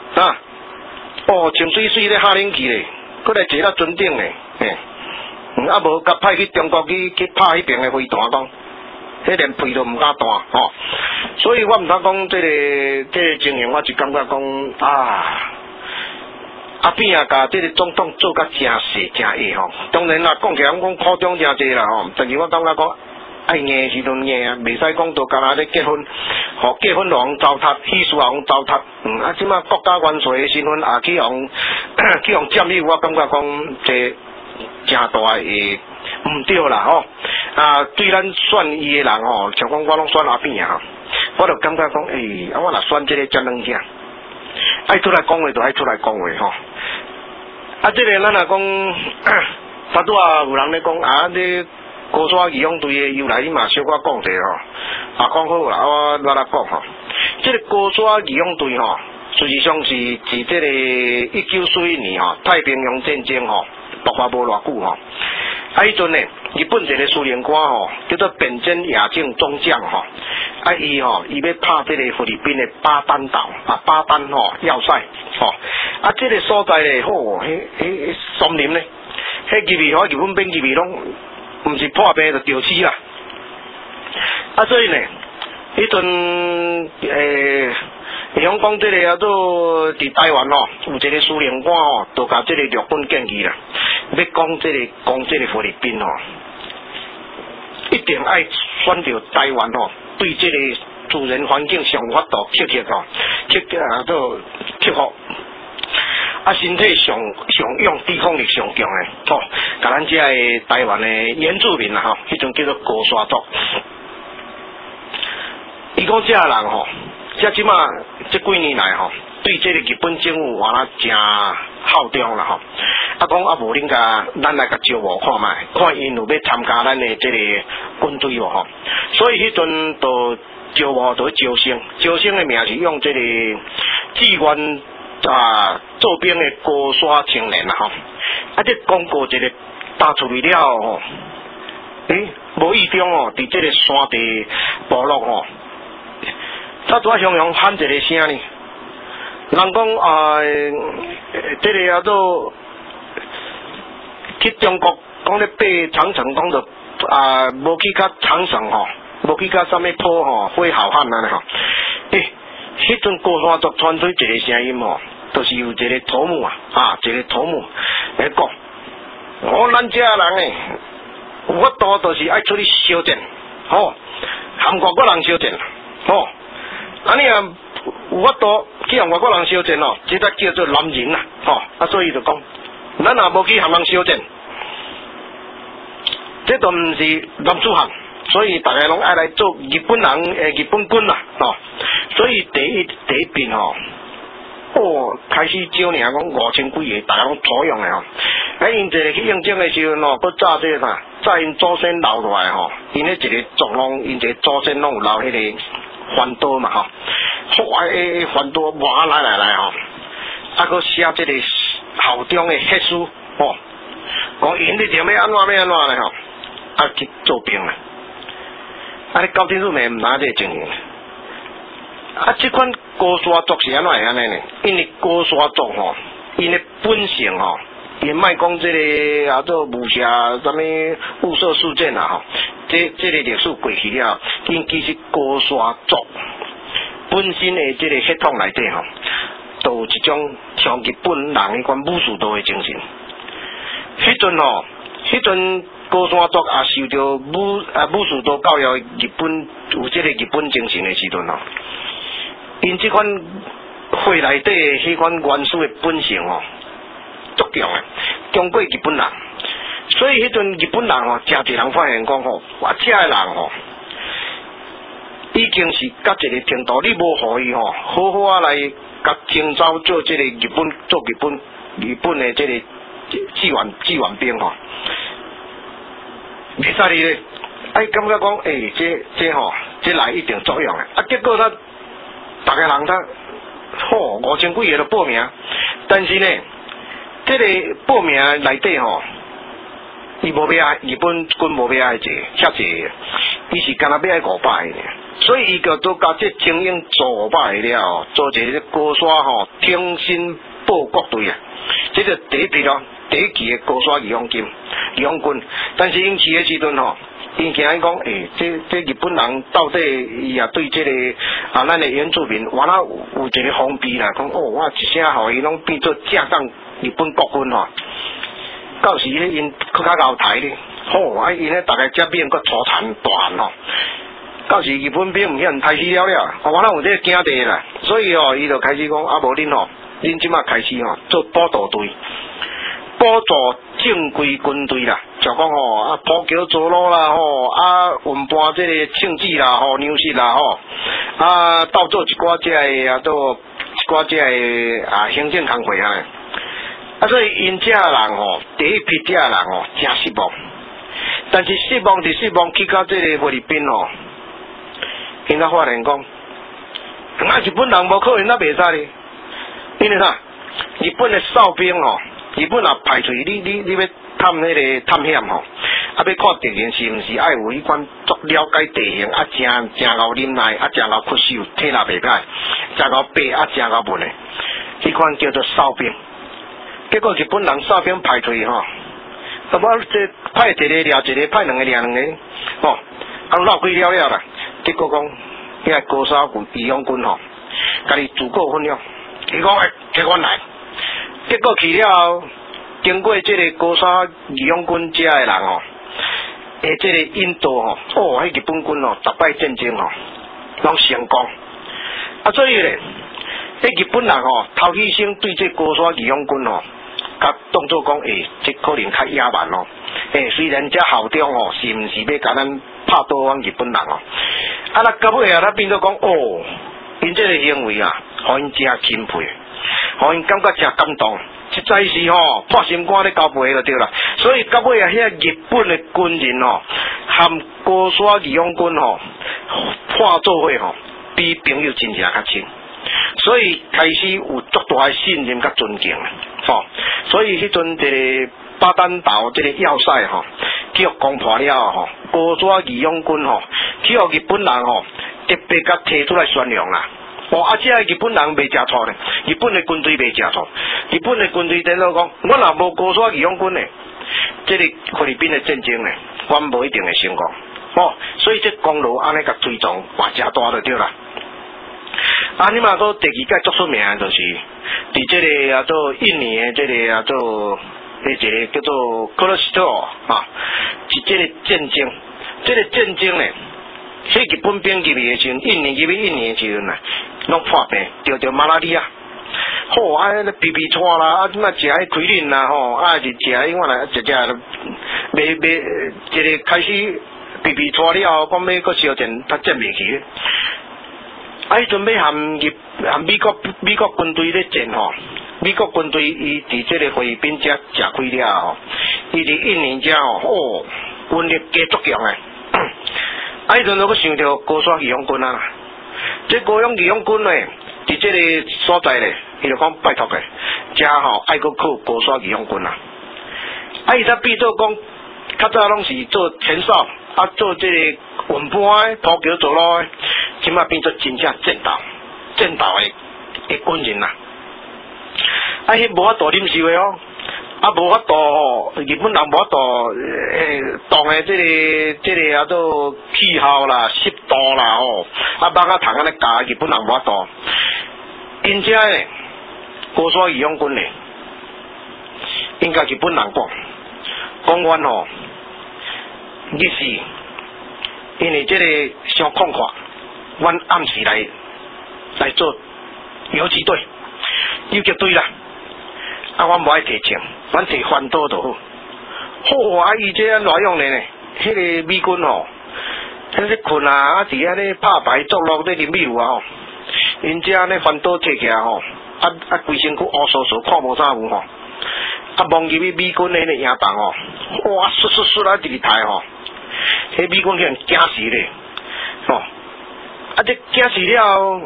清水水咧哈冷气咧，搁来坐到船顶咧无甲派去中国去拍迄边的飞弹讲迄连屁都毋敢弹所以我毋通讲这个情形，我就感觉讲阿扁甲这个总统做甲真细真矮当然啦，讲起来讲夸张真济啦但是我感觉讲爱硬时阵硬袂使讲到干那咧结婚结婚互糟蹋，喜事互糟蹋即马国家元帅的身份去互占有，我感觉讲这真大的毋对啦对咱选伊的人像讲我拢选阿扁我就感觉讲我若选这个真两件爱出来讲话就爱出来讲话这个咱若讲拄拄有人咧讲你高沙义勇队的由来你嘛小可讲者讲好啦我来讲这个高沙义勇队实际上是自这个1941年太平洋战争爆发无偌久迄阵呢，日本一个司令官叫做扁真野正中将伊要拍这个菲律宾的巴丹岛巴丹要塞这个所在咧迄森林咧，迄入去日本兵入去拢毋是破病就吊死啦所以呢迄阵比方讲这个做伫台湾吼，有一个司令官吼，都甲这个日本建议啦，要讲这个菲律宾吼，一定爱选择台湾吼，对这个自然环境上法度克服吼，克服。啊，身体上用抵抗力上强诶，吼，甲咱遮个台湾诶原住民啊，吼，迄种叫做高山族。伊讲遮人吼，遮即马这几年来吼，对这个日本政府话啦真效忠啦吼。啊讲啊无恁甲咱来甲招募看卖，看因有要参加咱诶这个军队无吼。所以迄阵都招募都招生诶名是用这个志愿。做兵的高山青年啦吼，啊，这讲过一个打出去了吼，无意中哦，伫这个山地部落吼，他拄雄雄喊一个声呢，人讲这个叫做去中国讲咧爬长城，讲着无去较长城吼，无去较啥物坡吼，会好汉安尼吼，迄阵高山族传出一个声音吼，就是有一个头目一个头目来讲，咱遮人诶，有法度就是爱出去烧战，吼，含外国人烧战，吼，安尼啊有法度去含外国人烧战哦，这才叫做男人啦，吼，所以就讲，咱也无去含人烧战，这都毋是男子汉。所以大家拢爱来做日本人日本军啦，吼！所以第一遍吼，开始招领讲5000几个，大家拢采用的吼。因一个去应征的时候吼，搁早这啥，早因祖先留落来吼，因迄一个族拢，因一个祖先拢有留迄个环岛嘛吼，环岛换来吼，搁写这个效忠的血书吼，讲因一定要安怎咧吼，去做兵啦。你高天数没拿这个情形，这款高山族是安怎会安尼呢？因为高山族吼，因的本性吼，因莫讲这个做武侠什么雾社事件啊吼，这个历史过去了，因其实高山族本身的这个血统内底吼，都有一种像日本人迄款武士道的精神。迄阵。高山族也受到武士道教育，日本有这个日本精神的时阵吼，因这款血内底的迄款元素的本性吼，足强的，强过日本人。所以迄阵日本人吼，真侪人发现讲吼，遮个人吼，已经是到一个程度，你无互伊吼，好好啊来甲征召做这个日本的这个志愿兵吼。袂使哩咧，感觉讲，这吼，这来一定作用的。结果他大家人他5000几个都报名，但是呢，这个报名内底吼，伊无要日本军无要遮济，伊是干那要500个，所以伊就都甲这精英做500个了，做一个高山吼挺身报国队啊，这个第一批咯。第一期的高山义勇军，但是因去的时阵吼，因惊伊讲，这日本人到底伊也对这个咱的原住民，完了有一个封闭啦，讲我一声吼，伊拢变做架上日本国军吼，到时咧因更加后台咧，因咧大家这边搁粗残大汉吼，到时日本兵唔晓太死了，完了有这个惊地啦，所以伊就开始讲无恁吼，恁即马开始吼做补导队。补助正规军队啦，就讲补桥造路啦运搬这个庆记啦粮食啦到做一寡这个行政工作所以因这人第一批这人真失望，但是失望去到这个菲律宾因才发现讲，日本人无可能袂使哩，因为啥？日本的哨兵日本也排除你要探那个探险要看敌人是毋是爱有迄款足了解地形真够忍耐真够屈手，体力袂歹，真够爬真够稳的，迄款叫做哨兵。结果日本人哨兵排除我这派一个抓一个，派两个抓两个，闹几了啦。结果讲，遐高山义勇军家己自告奋勇，伊讲给我来，结果去了后，经过这个高山义勇军遮的人吼，这个引导吼，迄日本军吼，逐摆战争吼，拢成功。所以咧，日本人吼，头起先对这高山义勇军吼，甲当作讲，这可能较野蛮哦。虽然这校长吼，是毋是要甲咱拍倒往日本人哦？那到尾啊，他变做讲因这个行为啊，互因真钦佩，互因感觉真感动。实在是吼，破心肝咧交陪就对啦。所以到尾啊，遐日本的军人吼，含高山义勇军吼，化做伙吼，比朋友真正较亲。所以开始有足大的信任甲尊敬吼。所以迄阵这个巴丹岛这个要塞吼，去互攻破了吼，高山义勇军吼，去互日本人吼，特别甲提出来宣扬啦。这日本人袂食醋呢，日本的军队袂食醋，日本的军队在那讲，我若无高山义勇军呢，这个菲律宾的战争呢，我无一定会成功。所以这功劳安尼甲推崇，偌正大就对啦。你嘛个第二届足出名就是伫这个做印尼的这个做一个叫做科罗斯托是这个战争，这个战争呢，迄日本兵入去的时阵，印尼入去印尼的时阵啊，拢破病，着马拉利亚。皮皮串啦，即摆食迄奎林啦是食迄我来食一个开始皮皮串了后，讲要搁烧电，他接袂起。迄阵要含美国军队咧战吼，美国军队伊伫这个菲律宾遮食开了吼，伊伫印尼遮吼，军力加足强诶。迄阵我想到高山义勇军啊，这高山义勇军咧，伫这个所在咧，伊就讲拜托诶，遮吼爱搁靠高山义勇军啊。伊才变做讲，较早拢是做前哨，做这个运搬铺桥做路诶。即马变做真正战斗的军人啦，迄无法度忍受的无法度日本人无法度当的这个做气候啦、湿度啦放糖安尼教日本人无法度，因遮呢高山义勇军呢，应该日本人讲阮日时，因为这个伤旷阔。阮暗时来做游击队、游击队啦。阮无爱提枪，阮提反刀就好。伊这样乱用的呢？迄个美军迄咧困啊，伫遐咧拍牌作乐咧啉酒啊因这咧反刀摕起来规身躯乌酥酥，看无啥有望入去美军咧营房唰伫台迄美军人惊死咧，这惊死了，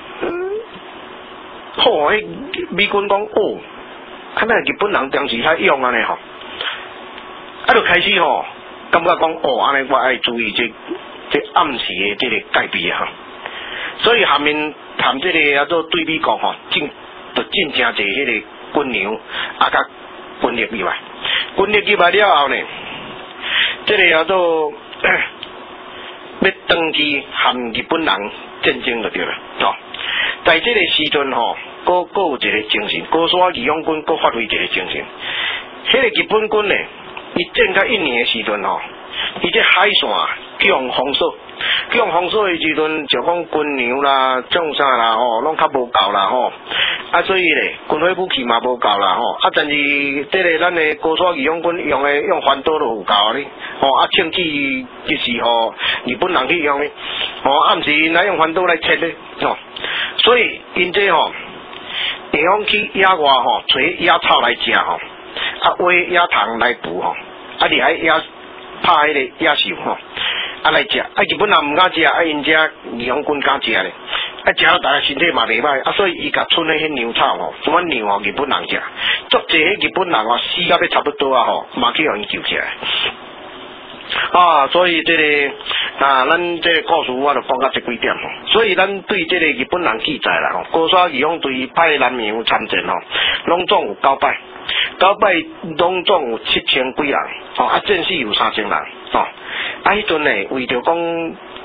迄美军讲看来日本人当时较勇安尼就开始感觉讲安尼我爱注意这暗时的这个改变所以含这个做对美国进正侪迄个军粮甲军力入来，军力入来了后呢，这个做要登去和日本人战争就对了在这个时阵各有一个精神，高山义勇军各发挥一个精神。迄个日本军呢，伊战到印尼的时阵伊这海线强封锁，强封锁的时阵就讲军粮啦、种啥啦拢较无够啦所以咧军火武器嘛无够啦但是这个咱的高山义勇军用反刀都有够咧枪支就是日本人去用咧暗时因来用反刀来切咧所以因这会用去野外找野草来食挖野糖来补你还野拍迄个野兽来食日本人毋敢食因遮义勇军敢食咧食到大家身体嘛袂歹所以伊甲剩的迄牛草什么牛日本人食足济迄日本人死到要差不多嘛去互因救起来所以这个咱这个故事我就讲到这几点所以咱对这个日本人记载啦高山义勇队派南洋参战拢总有9摆拢总有7000几人战死有3000人迄阵呢为着讲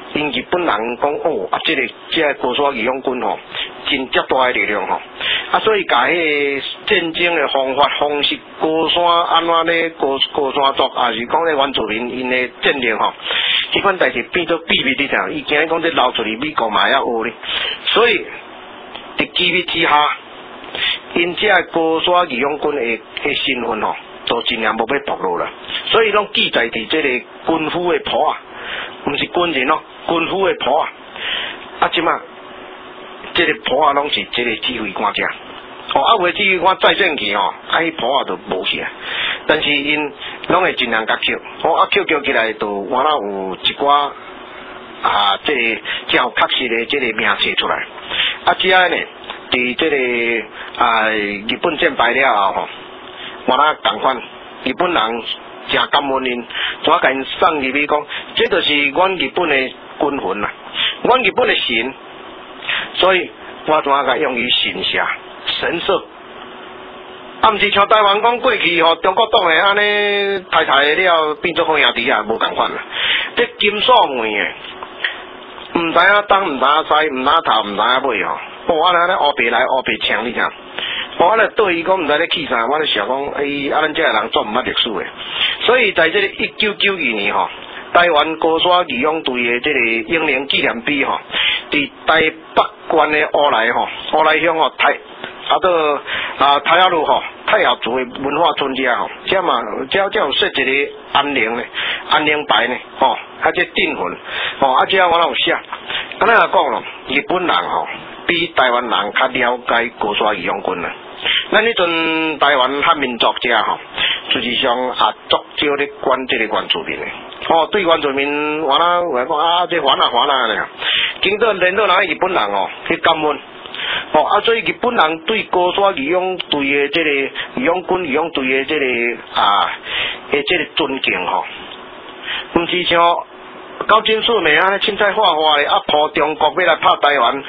因日本人讲哦，啊，这个高山义勇军吼，真极大的力量吼，啊，所以甲迄个战争的方法方式，高山安怎咧高山族，啊是讲咧原住民因的战略吼，迄款代志变做秘密哩啥，伊今日讲这流出去美国嘛要学咧，所以伫机密之下，因这高山义勇军的身份吼，都尽量无要暴露啦，所以拢记载伫这个军夫的簿啊，毋是军人咯，军夫的簿啊，啊即马。这个谱啊，拢是这个指挥官遮，哦，啊，为指挥官再战去哦，啊，迄谱啊就无去啊。但是因拢会尽量甲捡，哦，啊，捡起来就完了有一寡啊，这个较确实的这个名册出来。啊，之后呢，伫这个啊日本战败了后吼，完了共款，日本人真感恩因，我甲因送入去讲，这就是阮日本的军魂啦，阮日本的神。所以我怎甲用于神社、神社，啊，毋是像台湾讲过去吼，中国党的安尼太了变做好兄弟啊，无共款啦。这金锁门的，毋知影东，毋知影西，毋知影头，毋知影尾吼。我安尼乌白来乌白抢你听。我咧对伊讲毋知咧去啥，我咧想讲，咱这个人做毋捌历史的，所以在这个1992年吼。台湾高山义勇队的这个英灵纪念碑吼，伫台北县的乌来吼，乌来乡吼太雅路吼太雅族的文化村遮吼，遮嘛遮有设一个安宁呢，安宁牌呢，吼，啊这镇魂，吼啊遮我有写，安尼来讲咯，日本人吼比台湾人较了解高山义勇军啦。咱迄阵台湾汉民族遮吼，实际上也足少咧管这个原住民的。哦，对原住民，完啦，我讲啊，这还啦咧，经过连到人日本人哦去感恩，哦啊，所以日本人对高山义勇队的这个义勇军义勇队的这个这个尊敬吼，毋是像高金素梅啊，凊彩画的啊，抱中国要来拍台湾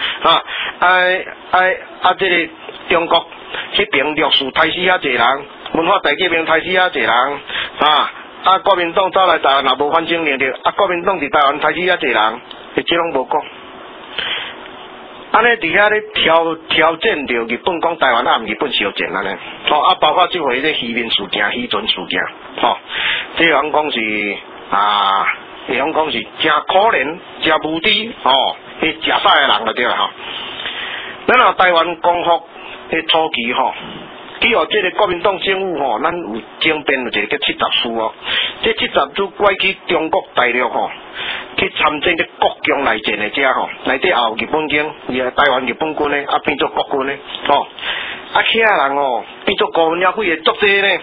这个中国迄边历史杀死遐济人，文化大革命杀死遐济人国民党走来台湾也无反省能力，国民党伫台湾杀死遐济人，这拢无讲。安尼伫遐咧挑战着日本讲台湾啊，日本小战安尼，包括即回这渔民事件、渔船事件，这人讲是人讲是真可怜、真无知，迄食屎的人就对啦咱台湾光复的初期只有这个国民党政府咱有政变有一个叫70书这70书拐去中国大陆去参战这国共内战的遮内底也有日本军，台湾日本军呢变做国军呢其他人变做国民党会的足济呢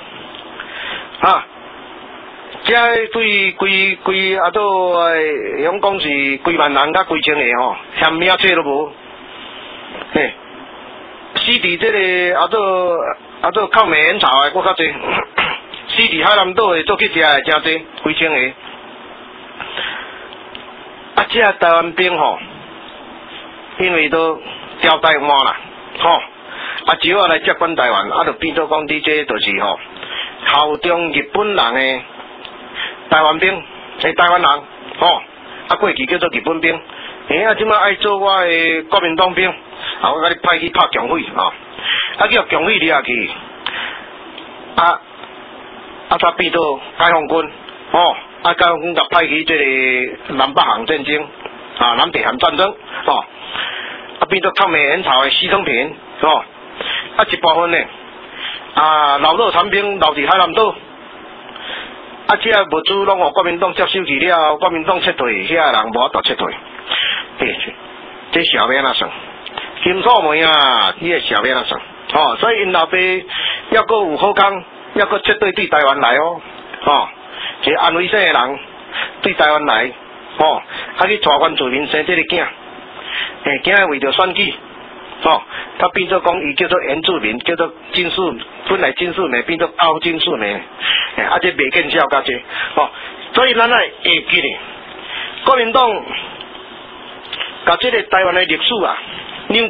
这对规都用讲是几万人甲几千个嫌名册都无嘿。死伫这个靠美援巢的搁较济，死伫海南岛的做去食的真济，几千个。这台湾兵因为都交代满啦，只好来接管台湾，就变做讲你这就是效忠日本人的台湾兵，台湾人过去叫做日本兵，即摆爱做我的国民党兵。我甲你派去拍共匪叫共匪掠去，才变做解放军解放军甲派去这个南北韩战争南北韩战争变做抗美援朝的西昌平一部分呢留到残兵留伫海南岛这物资拢互国民党接收去了，国民党撤退，遐人无法度撤退，这小要安怎算？金锁门你个小要安怎算？所以因老爸要阁有好工，要阁撤退对台湾来一个安徽省的人对台湾来去带原住民生这个囝，囝为着选举他变做讲伊叫做原住民，叫做金氏，本来金氏妹变做高金氏妹，这未见效较济所以咱会记咧，国民党甲这个台湾的历史扭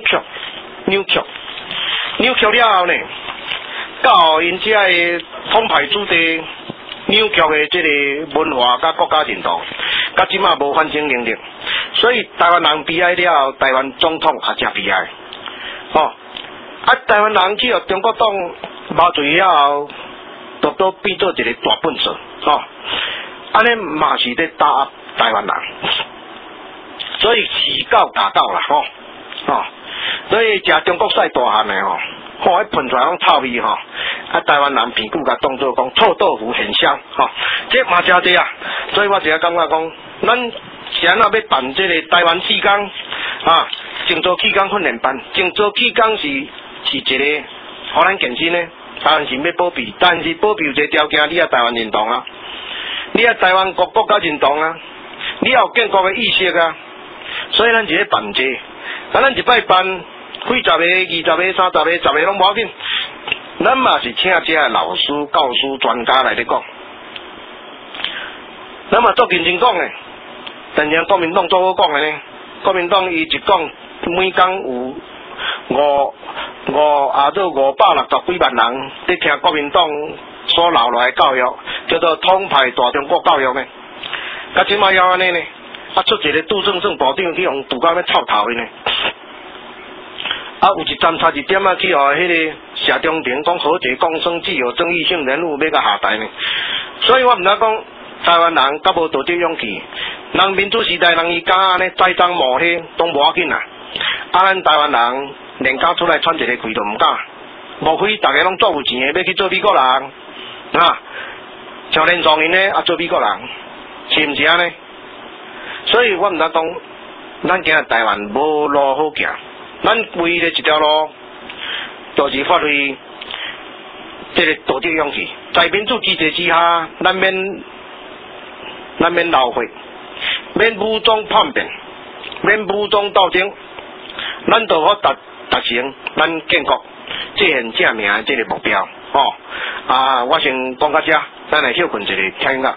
曲了后呢，到因遮的统派子弟扭曲的这个文化甲国家认同，甲即马无反省能力， 所以台湾人悲哀了，台湾总统也真悲哀。台湾人去中国党麻醉了后，都变做一个大笨蛇，安尼嘛是在打压台湾人，所以起告打到啦，所以食中国菜大汉的迄喷出来拢臭味台湾人屁股甲当作讲臭豆腐很香这嘛真对啊，所以我只感觉讲，咱是安怎要办这个台湾气功静坐气功训练班，静坐气功是一个互咱健身呢，当然是要保庇，但是保庇有一个条件，你要台湾认同啊，你要台湾国家认同啊，你要有建国的意识啊，所以咱就咧办这，咱一摆办几十个、20个、30个、10个拢无要紧，咱嘛是请这些老师、教师、专家来咧讲，咱嘛做认真讲诶，但是国民党做好讲诶呢，国民党伊一讲每工有560几万人在听国民党所留落来教育，叫做统派大中国教育呢。甲即摆要安尼呢，出一个杜正胜部长去用杜到要臭头的呢。有一站差一点去互迄个谢中庭讲和解共生具有争议性人物要甲下台呢。所以我毋知讲台湾人甲无道德勇气，人民主时代人伊敢安尼栽赃抹黑都无要紧啊。咱台湾人连敢出来喘一个气都毋敢，无非大家拢做有钱的要去做美国人像连庄因呢做美国人，是毋是安尼？所以我毋知讲，咱今日台湾无路好行，咱唯一的一条路，就是发挥这个道德勇气，在民主机制之下，咱免流血，免武装叛变，免武装斗争。咱就好达成咱建国这现正名的这个目标我先讲到这，咱来休困一下，听音乐。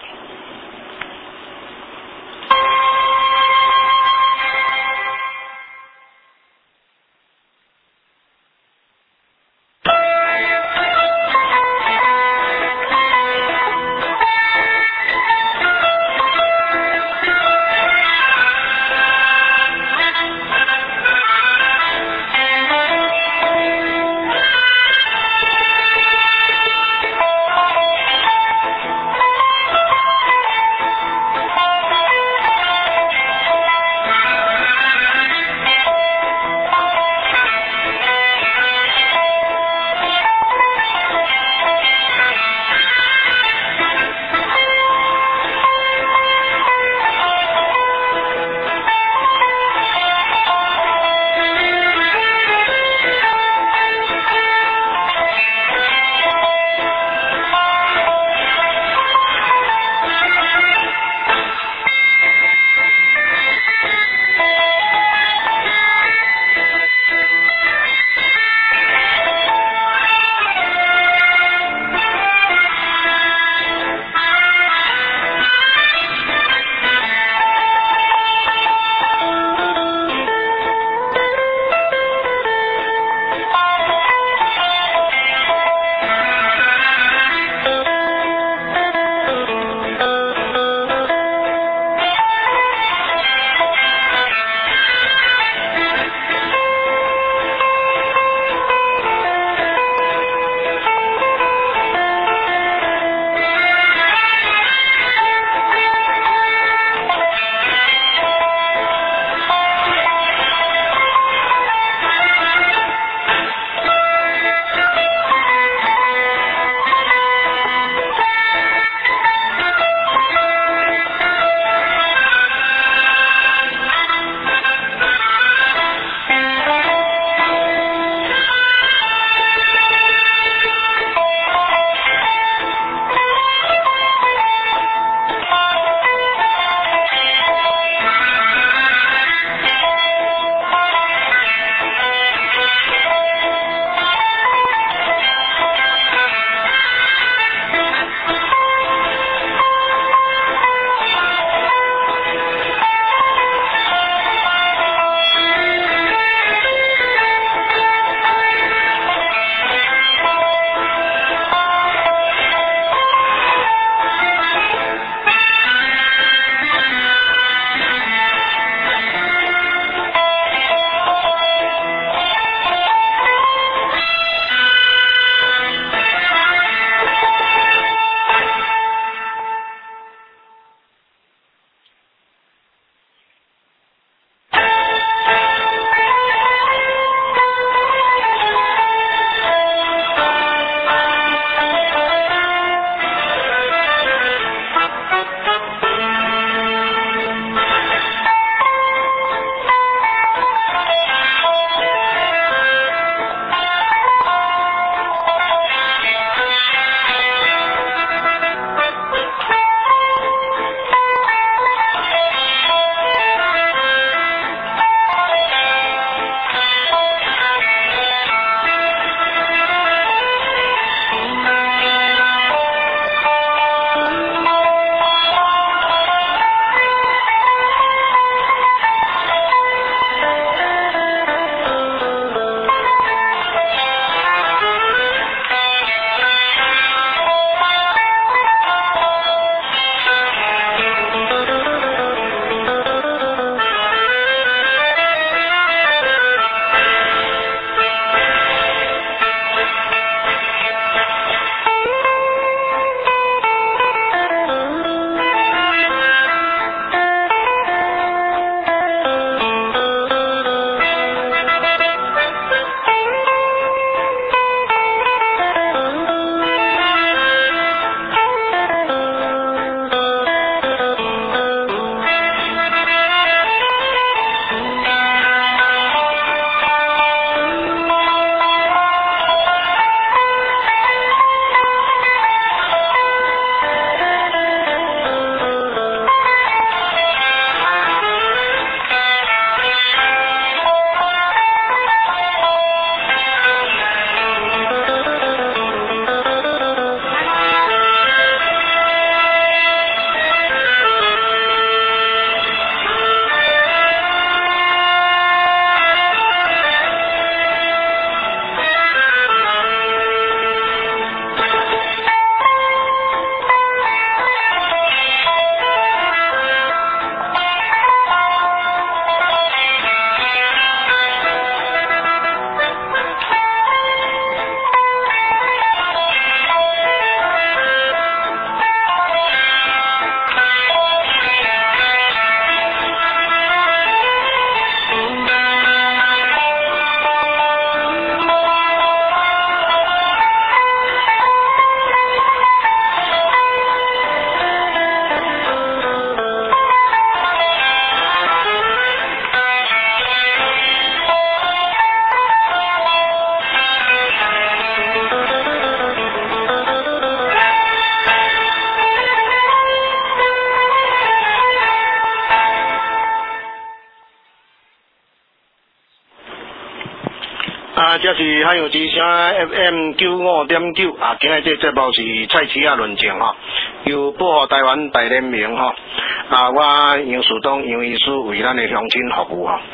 这是海洋之声 FM 95.9啊，今日这节目是蔡奇亚论证哈，由保护台湾大联盟哈我杨树东杨医师为咱的乡亲服务哈。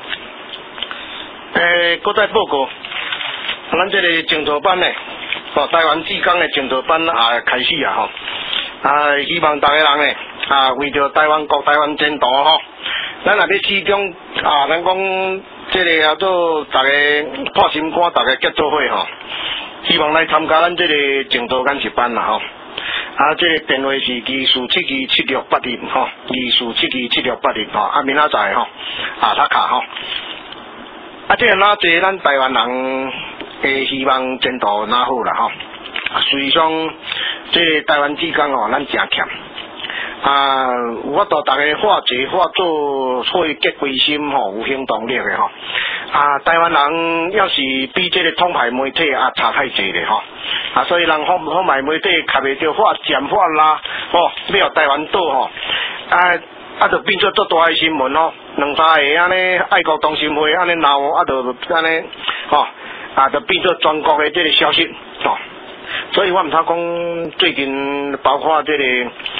搁再报告，咱这个证照班呢，台湾志工的证照班开始啊希望大家人呢为着台湾国台湾前途哈，咱若要始终咱讲。这个做大家破心肝，大家结做伙吼，希望来参加咱这个证照研习班啦吼。这个电话是24727681吼，24727681吼，明仔载吼，塔卡吼。这个哪济咱台湾人诶希望前途哪好啦吼。实际上，这个台湾志工咱真欠。有法度大家化解化做会结归心吼，有行动力的吼。台湾人要是比这个统派媒体差太济咧吼。所以人统派媒体卡袂着法减法啦，要台湾岛吼。就变做做大个新闻吼，2、3个安尼爱国中心会安尼闹，就安尼就变做全国的这个消息吼。所以我毋通讲最近包括这个。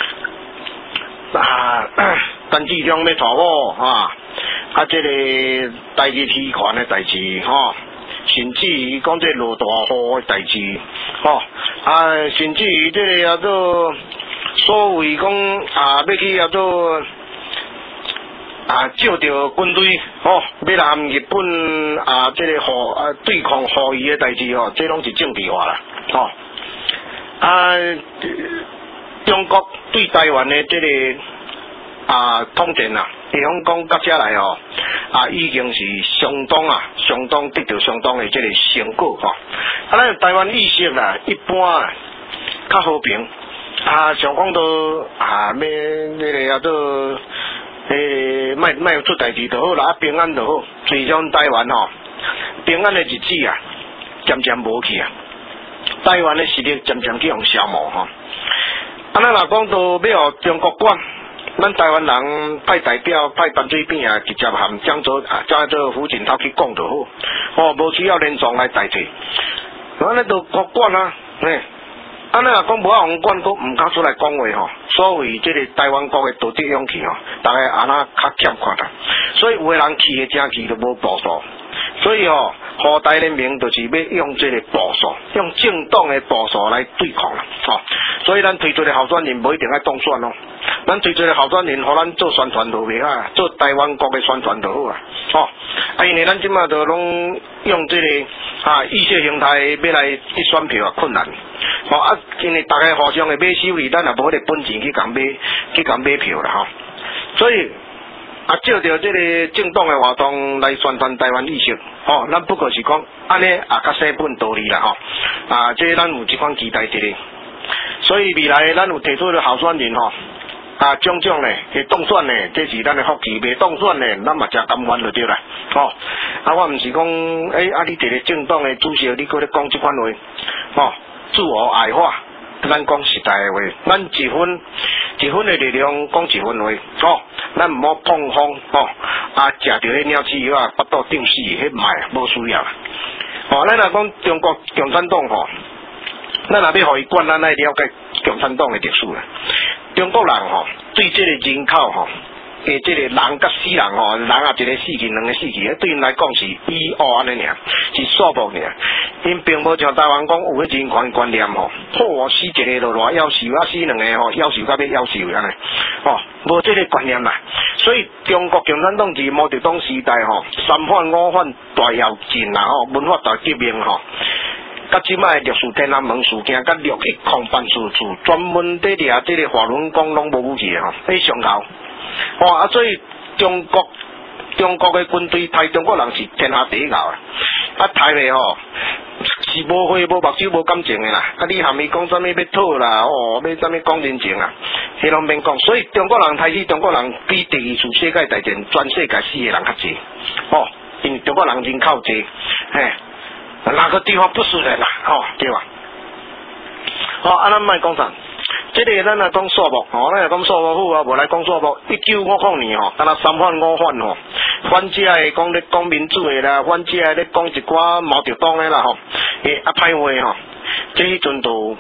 陈志忠要娶某这个台日期权的代志吼，甚至于讲这落大雨的代志甚至于这个做所谓讲要去做借着军队要南日本这个对抗后裔的代志这拢是政治化啦中国对台湾的这个统战比方讲到这来已经是相当得到相当的这个成果咱台湾意识一般较和平想讲到要那个做卖出代志就好啦，平安就好。实际上台湾平安的日子渐渐无去台湾的实力渐渐去用消磨咱若讲到要中国管，咱台湾人派代表派班水扁直接含江做胡锦涛去讲就好，无需要连总来代替。咱咧都国管咱若讲无法管，都唔敢出来讲话所谓这个台湾国的道德勇气大概安那较欠缺啦。所以有的人气的正气都无步数，所以互台联盟就是要用这个步数，用政党的步数来对抗啦所以咱推出的候选人不一定要当选咱推出的候选人，互咱做宣传就袂啊，做台湾国的宣传就好因为咱即马就拢用这个意识形态要来去选票困难因为大家互相的买手里，咱也无迄个本钱去讲买票啦所以照着这个政党的活动来宣传台湾意识咱不过是讲安尼较西本道理啦这咱有这款期待伫咧。所以未来咱有提出的候选人种呢会当选呢，这是咱的福气；未当选呢，咱嘛真甘愿就对啦我毋是讲你一个政党的主席，你搁咧讲这款话自我矮化。咱讲实在的话，咱一分的力量讲一分话咱毋好碰风食着迄鸟鼠药巴肚顶死，迄唔系无需要啦咱若讲中国共产党咱若要互伊管，咱来了解共产党的历史啦。中国人对这个人口这个人甲死人人一个死去，两个死去，对因来讲是安尼尔，是数目尔。因并无像台湾讲有迄人权观念死一个就偌夭寿，死两个夭寿到要夭寿安尼无这个观念啦。所以中国共产党自毛泽东时代三反五反大跃进文化大革命甲即摆历史天安门事件，甲6.1抗办事处专门在掠这个法轮功拢无武器迄上头所以中国的军队杀中国人是天下第一牛杀咧是无血无目睭无感情的啦你含伊讲啥物要讨啦要啥物讲人情啦迄拢免讲。所以中国人杀死中国人比第二次世界大战全世界死的人较济因为中国人人口济哪个地方不是人啦对吧咱莫讲啥这个咱来讲数目咱来讲数目好无来讲数目。1950年敢若三反五反反者的讲咧讲民主的啦，反者咧讲一寡毛泽东的啦吼，歹话吼，这迄阵都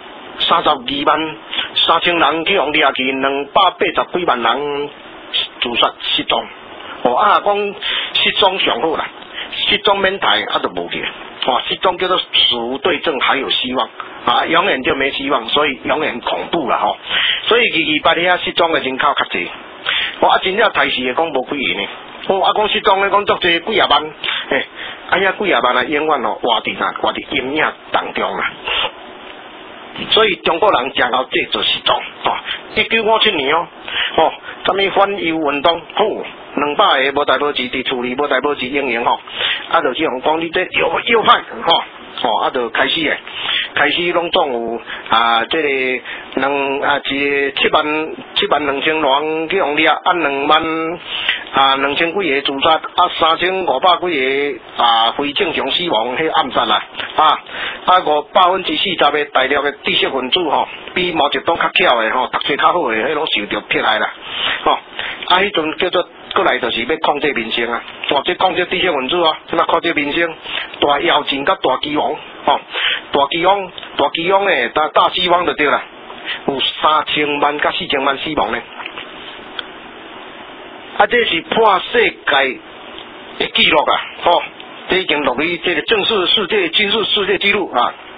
323000人去互掠去，280几万人自杀失踪。讲失踪上好啦，失踪免台就无去。失踪叫做死无对证还有希望永远就没希望，所以永远恐怖啦所以228遐失踪的人口较济。真正台视的讲无几个呢。讲失踪的讲足济几啊万，遐几啊万永远活伫阴影当中啦。所以中国人真够这做失踪1957年什么反犹运动200个无代表志伫厝里无代表志应用就去互讲你这右派就开始拢总有这个一72000多人去互掠22000几个自杀3500几个非正常死亡迄暗杀啦40%的大陆的知识分子比毛泽东较巧的读书较好的迄拢受着迫害啦迄阵叫做过来就是要控制民生这控制知识分子即控制民生大妖精甲大饥荒大饥荒诶大饥荒就对啦，有3000万甲4000万死亡呢这是破世界的纪录这已经录于这个正式世界军事世界纪录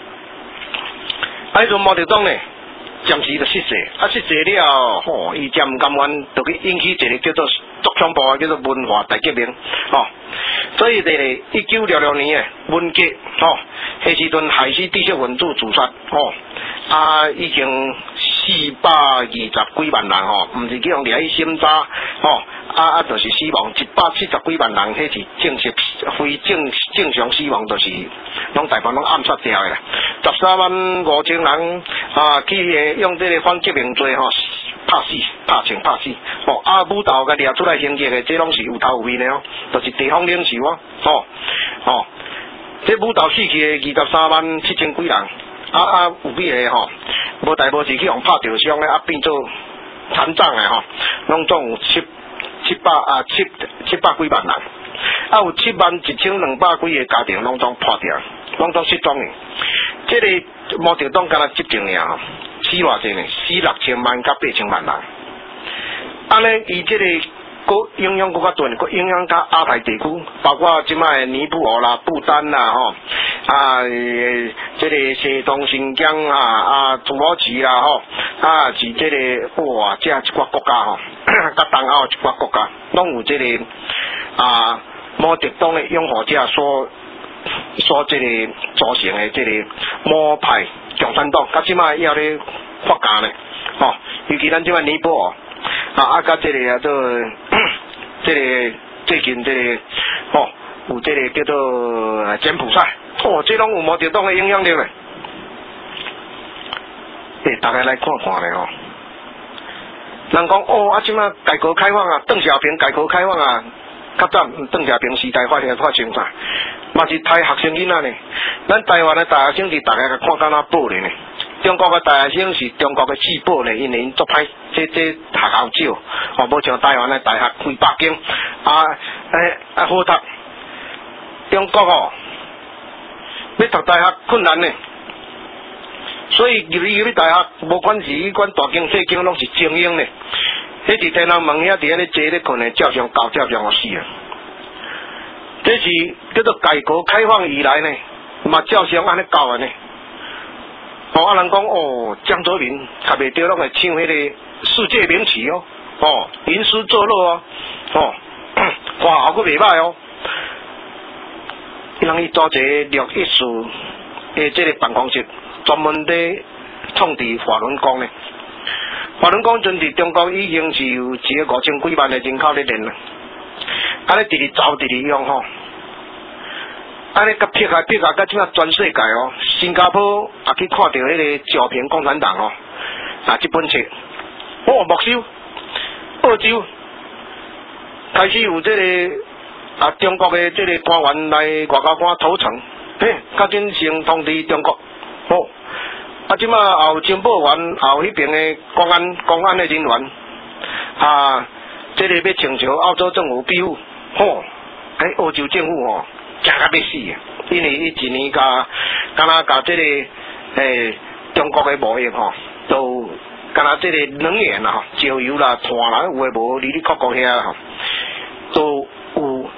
迄阵毛泽东呢暂时就失势失势了伊才唔甘愿就去引起一个叫做足恐怖的叫做文化大革命所以1966年的文革迄时阵害死知识分子自杀已经420几万人唔是去用掠去审查就是死亡170几万人，迄是非正常死亡，就是拢大部分拢暗杀掉的啦。135000人去用这个反革命罪拍死武斗甲掠出来刑责的，这拢是有头有面的就是地方领袖这武斗死去的237,000几人有几个无代无志去用拍着伤的变做残障的拢总有700几万人有71200几个家庭拢总破掉，拢总失踪的。这个毛泽东敢若执政尔死偌济呢？4、6千万甲8千万人。尼伊这个影响更较大，佮影响到亚太地区，包括即卖尼泊尔啦、不丹啦这个西东新疆土耳其啦是这个这一寡国家甲东欧一寡国家，拢有这个毛泽东的拥护者所这个组成的这个毛派共产党，甲即卖也咧发家呢尤其咱即卖尼泊尔甲这个这个最近这个有这个叫做柬埔寨这拢有毛泽东的影响力咧。大家来看看咧人讲即卖改革开放邓小平改革开放较早邓小平时代发生啥，嘛是台学生囡仔呢。咱台湾的大学生是大家看敢若宝咧呢。中国的大学生是中国的至宝呢，因为因足歹，这学校少，无像台湾的大学几百间，好读。中国要读大学困难呢，所以入去大学，无管是迄款大间小间，拢是精英呢。迄是天人问遐伫遐咧坐咧困的，照常教，照常死啊！这是叫做改革开放以来呢，嘛照常安尼教的呢。人讲江泽民还袂对，拢会唱迄个世界名曲吟诗作乐华校佫袂歹人伊组一个录艺术的这个办公室，专门咧创治华伦宫呢。华伦宫阵伫中国已经是有一个5000几万的人口咧练啦，安尼直直走直直用安尼甲撇甲即马全世界新加坡也去看到迄个照片共产党这本册没收，澳洲开始有这个中国的这个官员来外交官投诚，较准先通知中国即马也有情报员，也有迄边的公安的人员这个要请求澳洲政府庇护吼，欧洲政府吼惊甲要死啊！因为伊一年敢若这个中国的贸易吼，都敢若这个能源啦、石油啦、炭啦，有诶无，里里国国遐吼，都有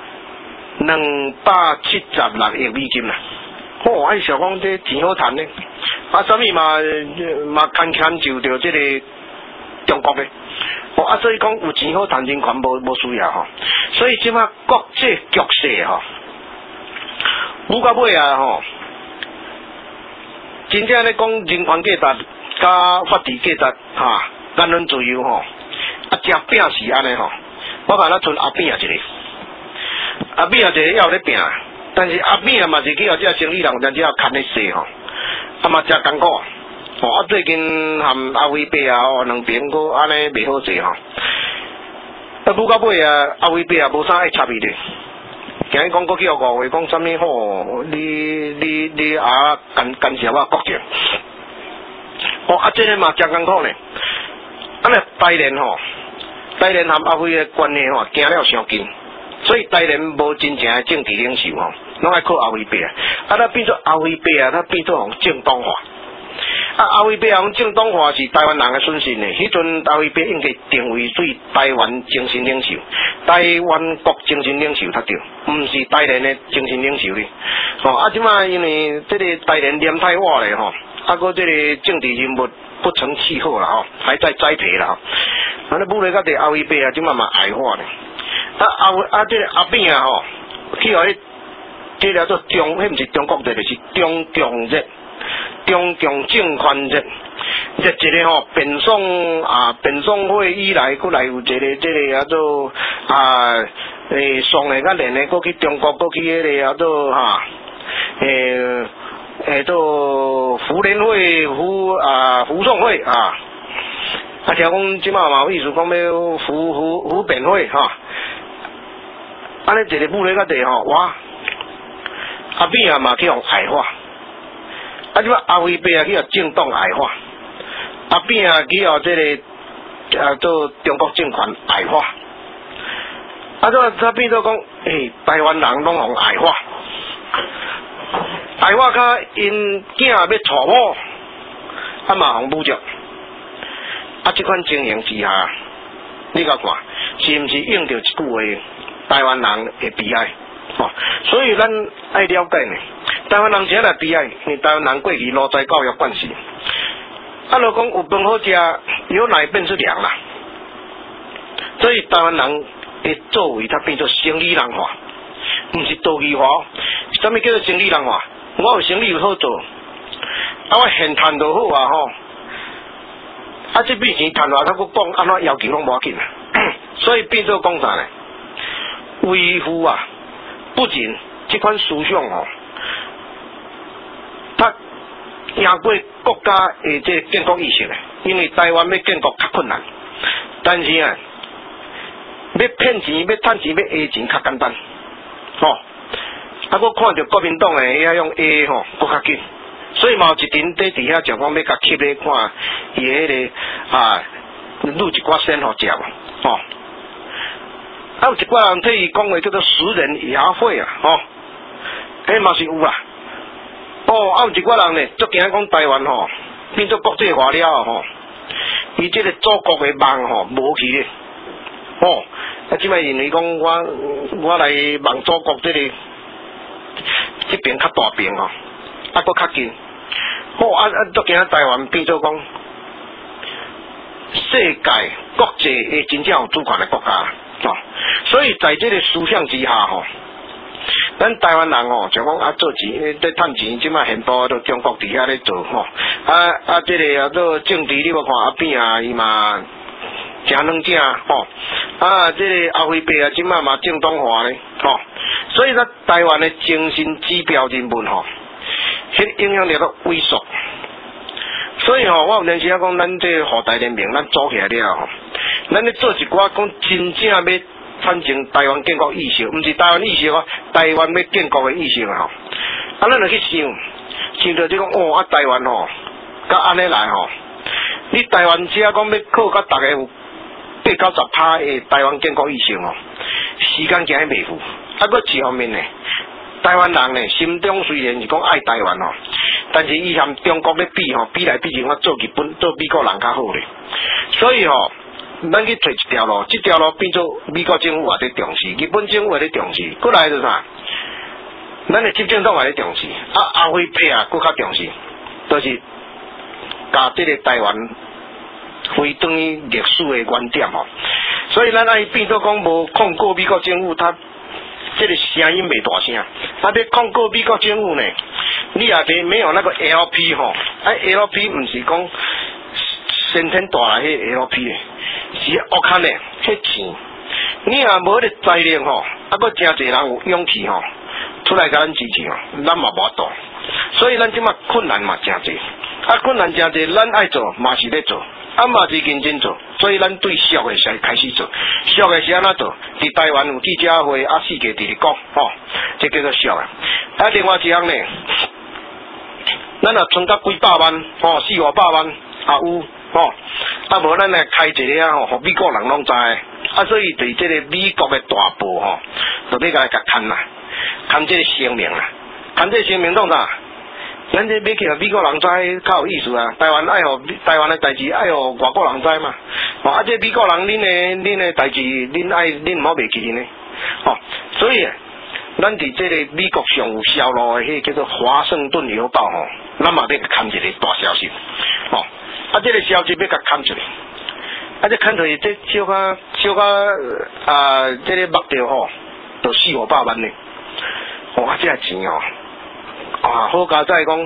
276亿美金啦。吼，哎，想讲这钱好赚呢，啥物嘛牵就着这个中国的。所以讲有钱好赚，人权无需要吼。所以即马国际局势吼，愈到尾啊吼，真正咧讲人权价值、甲法治价值言论自由吼，食饼是安尼吼。我看咱剩阿扁一个，阿扁一个也有咧拼，但是阿扁嘛是去互这生意人，但只要牵咧细吼，嘛真艰苦。最近含阿伟伯啊，两边佫安尼袂好势吼。愈到尾啊，阿伟伯啊无啥爱插伊咧。今日讲佫去互误会，讲啥物吼？你干涉我国情。这个嘛真艰苦咧。台联吼，台联含阿伟的关系吼，行了伤近，所以台联无真正的政治领袖吼，拢爱靠阿伟伯啊。那变做阿伟伯啊，他变做红正当化。阿伟伯用正当化是台湾人的损失呢。迄阵阿伟伯应该定位对台湾精神领袖，台湾国精神领袖才对，唔是台联的精神领袖哩。即马因为这个台联黏太活咧吼，佫这个政治人物不成气候啦吼，还在栽培啦吼。武磊甲对阿伟伯啊，即马嘛矮化咧。这个阿扁啊吼，去互迄这叫做迄毋是中国热，就是中共热。中共政权热一个吼，变爽会以来，佫来有一个这个叫做爽的甲连的，佫去中国，佫去迄个叫做做福联会、福送会啊。听讲即马嘛有意思，讲要福变会哈。安尼一个武磊甲地吼，哇，阿扁啊嘛去用矮化。即摆阿伟伯啊去互政党矮化，阿扁啊去互这个做中国政权矮化，他变做讲，台湾人拢互矮化，矮化甲因囝要娶某，嘛互侮辱，即款情形之下，你甲看是毋是用着一句话，台湾人会悲哀？所以咱爱了解呢。台湾人真来悲哀，因为台湾人过去奴才教育惯势。如讲有饭好食，有奶便是粮啦。所以台湾人的作为，他变做生意人化，唔是道义化。什么叫做生意人化？我有生意好做，我现赚就好啊吼。这笔钱赚落，他佫讲安怎要求拢无要紧啊。所以变做讲啥呢？维护啊，不仅这款思想吼。他赢过国家的这建国意识咧，因为台湾要建国较困难，但是啊，要骗钱、要赚钱、要讹钱较简单，我看到国民党的遐用讹吼，佫较紧，所以嘛有一阵在底下讲讲要甲吸咧看伊迄个录一寡先互食嘛，有一寡人替伊讲话叫做食人牙慧啊，迄嘛是有啦。有一寡人呢，足惊讲台湾吼变做国际化了吼，伊这个祖国的梦吼无去咧，即摆认为讲我来望祖国这边较大边吼，佫较近，足惊台湾变做讲世界国际的真正有主权的国家，所以在这个思想之下吼。咱台湾人就讲做钱，在趁钱，即摆很多都中国底下咧做这个叫做政治，你要看阿扁啊，伊嘛真软正这个阿伟伯啊，即摆嘛正当化咧所以咱台湾的精神指标人物迄影响力都萎缩。所以我有阵时讲，咱这华大联盟，咱组起来了咱咧做一寡讲真正要。产生台湾建国意识，毋是台湾意识台湾要建国的意识咱就去想到这讲台湾甲安尼来你台湾只讲要靠甲大家有80-90%的台湾建国意识时间行袂赴。啊，搁一方面呢，台湾人呢心中虽然是讲爱台湾哦，但是伊和中国咧比吼，比来比去，我做日本、做美国人较好咧。所以吼，咱去找一条路，这条路变做美国政府也咧重视，日本政府也咧重视，过来就是啥？咱的执政党也咧重视，阿辉伯啊，搁较重视，就是甲这个台湾回转于历史的原点吼。所以咱爱变做讲无控告美国政府，他这个声音袂大声。啊，要控告美国政府呢，你也别没有那个 LP 吼，LP 唔是讲先天大来迄 LP 的，是恶看的，迄钱。你也无迄个财力吼，啊，搁真侪人有勇气吼，出来甲咱支持吼，咱嘛无度。所以咱即马困难嘛真侪，困难真侪，咱爱做嘛是咧做。嘛是认真做，所以咱对俗的才开始做。俗的是安怎做？伫台湾有记者会，世界伫咧讲，吼，这叫做俗啊。另外一项呢，咱若存到几百万，4、500万有，无咱来开一个互美国人拢知，所以对这个美国的大报就要甲牵啦，牵这个声明啦，牵这个声明当啥？咱这要去美国人知较有意思啊！台湾爱互台湾的代志爱互外国人知嘛。这美国人恁的代志恁唔好袂记呢。所以咱伫这个美国上有销路的迄叫做华盛顿邮报吼，咱嘛要牵一个大消息。这个消息要甲牵出来。这牵出来这小可这个目标吼，就4、500万呢。这钱哦。好佳在讲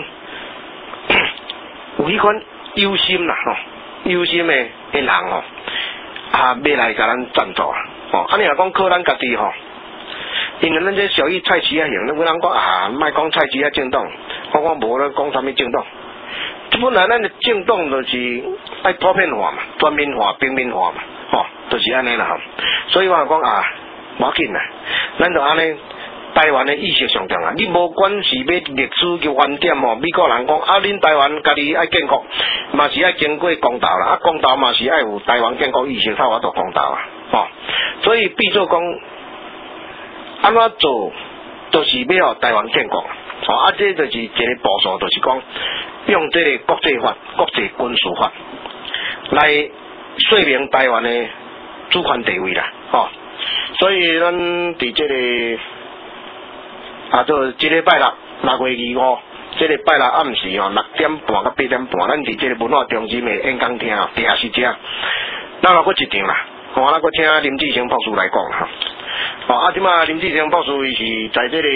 有迄款有心啦有心的人吼，要来甲咱赞助啊！你若讲靠咱家己吼，因为咱这属于菜市啊型，有人讲莫讲菜市啊政党，我讲无咧讲啥物政党。本来咱的政党就是爱普遍化嘛，全面化、平民化嘛，就是安尼啦。所以我讲无要紧啦，咱就安尼。台湾的意识上重啊！你无管是要历史嘅原点吼，美国人讲恁台湾家己爱建国，嘛是爱经过公道啦，公道嘛是爱有台湾建国意识，才有法度公道啊！所以变做讲安怎做，就是要互台湾建国。这就是一个步数，就是讲用这个国际法、国际军事法来说明台湾的主权地位啦。所以咱伫这个。就这礼拜六6月25，这礼拜六暗时6点半到8点半，咱伫这个文化中心的演讲厅电视遮，咱还佫一场啦。咱佫请林志成博士来讲啦。即马林志成博士伊是在这个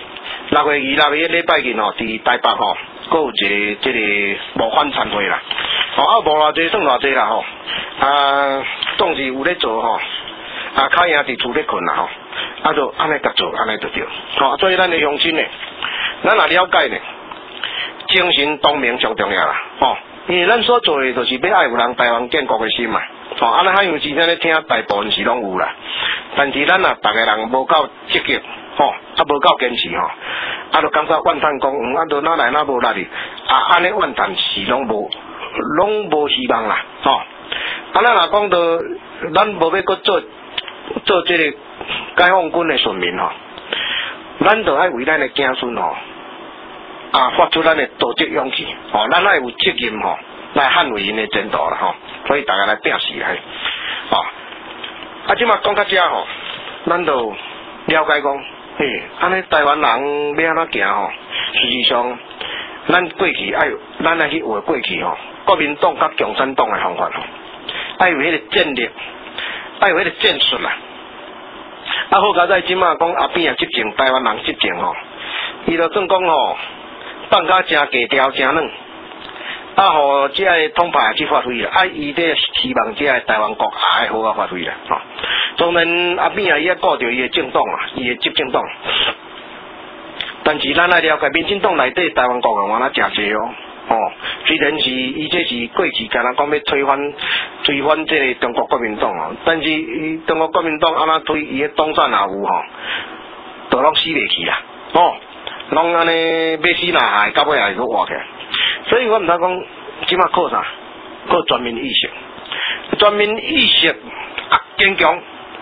6月26日礼拜日伫台北佫有一个这个募款餐会啦。无偌济算偌济啦总是有咧做较赢伫厝咧困啦就安尼甲做，安尼就对。所以咱的乡亲呢，咱也了解呢，精神当明上重要啦。因为咱所做的就是要爱有人台湾建国的心嘛。咱因为之前咧听大部分是拢有啦，但是咱逐个人无够积极，无够坚持就感觉怨叹讲，就哪来哪无力哩，安尼怨叹是拢无希望啦。咱若讲到咱无要搁做这个解放军的顺民咱就爱为咱的子孙发出咱的道德勇气咱爱有责任来捍卫因的前途啦所以大家来拼死来即马讲到这咱就了解讲安尼台湾人要安怎行事实上咱过去咱爱去学过去国民党甲共产党的方法爱有迄个战略，爱有迄个战术啦。好佳在即马讲阿扁执政，台湾人执政伊就算讲放假真低调真软，互这个统派去发挥啦，伊咧希望这个台湾国也爱好好发挥啦当然阿扁伊顾着伊的政党伊的执政党，但是咱爱了解民进党内底台湾国人原来真济虽然是伊这是过去敢若讲要推翻这个中国国民党但是中国国民党安怎推伊的党产也有都拢死袂去啦拢安尼要死若害，到尾也是活起来。所以我毋知讲即马靠啥？靠全民意识，全民意识坚强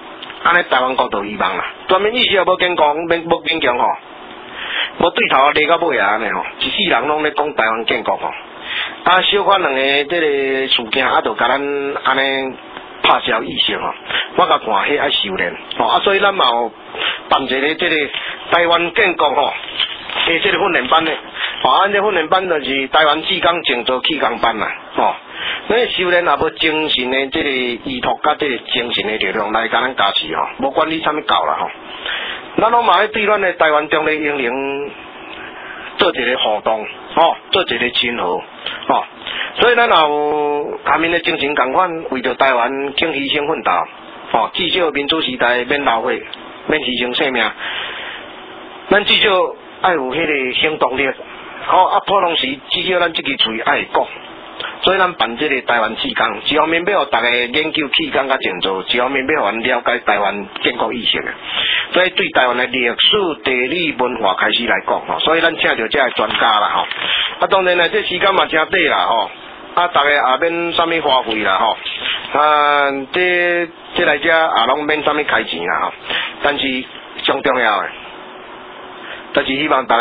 安尼台湾国就遗忘啦。全面意识也无坚强，无坚强吼，无对头立到尾啊安尼吼，一世人拢咧讲台湾建国吼。啊，小可两个这个事件啊，就甲咱安尼拍消意识吼。我甲看迄爱修炼吼，啊，所以咱嘛有办一个这个台湾建国吼，诶，这个训练班咧。吼，咱这训练班就是台湾志工静坐气功班啦，吼。咱修炼也无精神的这个依托，甲这个精神的力量来甲咱加持吼，无管你啥物教啦吼。咱拢嘛要对咱的台湾中的英灵做一个互动，吼，做一个亲和，吼。所以咱也有下面的精神共款，为着台湾肯牺牲奋斗，吼，至少民主时代免流血，免牺牲性命，咱至少爱有迄个行动力。好啊，普通时至少咱这支嘴爱讲，所以咱办这个台湾志工，一方面要互大家研究气功甲静坐，一方面要互咱了解台湾建国意识的，所以对台湾的历史、地理、文化开始来讲吼，所以咱请到这个专家啦吼。啊，当然啦，这时间嘛真短啦吼，啊，大家也免啥物花费啦吼，啊，这来遮也拢免啥物开钱啦吼，但是上重要的，就是希望大家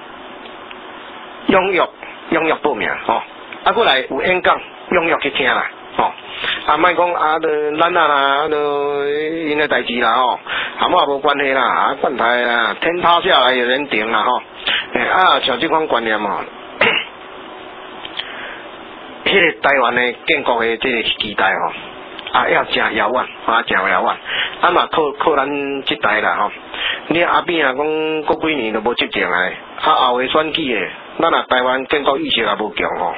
踊跃报名吼，啊，过来有演讲，踊跃去听啦吼，啊，莫讲啊，咱啊都因的代志啦吼，和我也无关系啦，啊，管他啦，天塌下来有人顶啦吼，啊，像这款观念吼，迄个台湾的建国的这个期待吼，啊，要真遥远，啊，真遥远，啊嘛靠咱这代啦吼，你阿扁啊讲过几年都无执政诶，啊后个选举诶。咱啊，台湾建国意识也无强吼，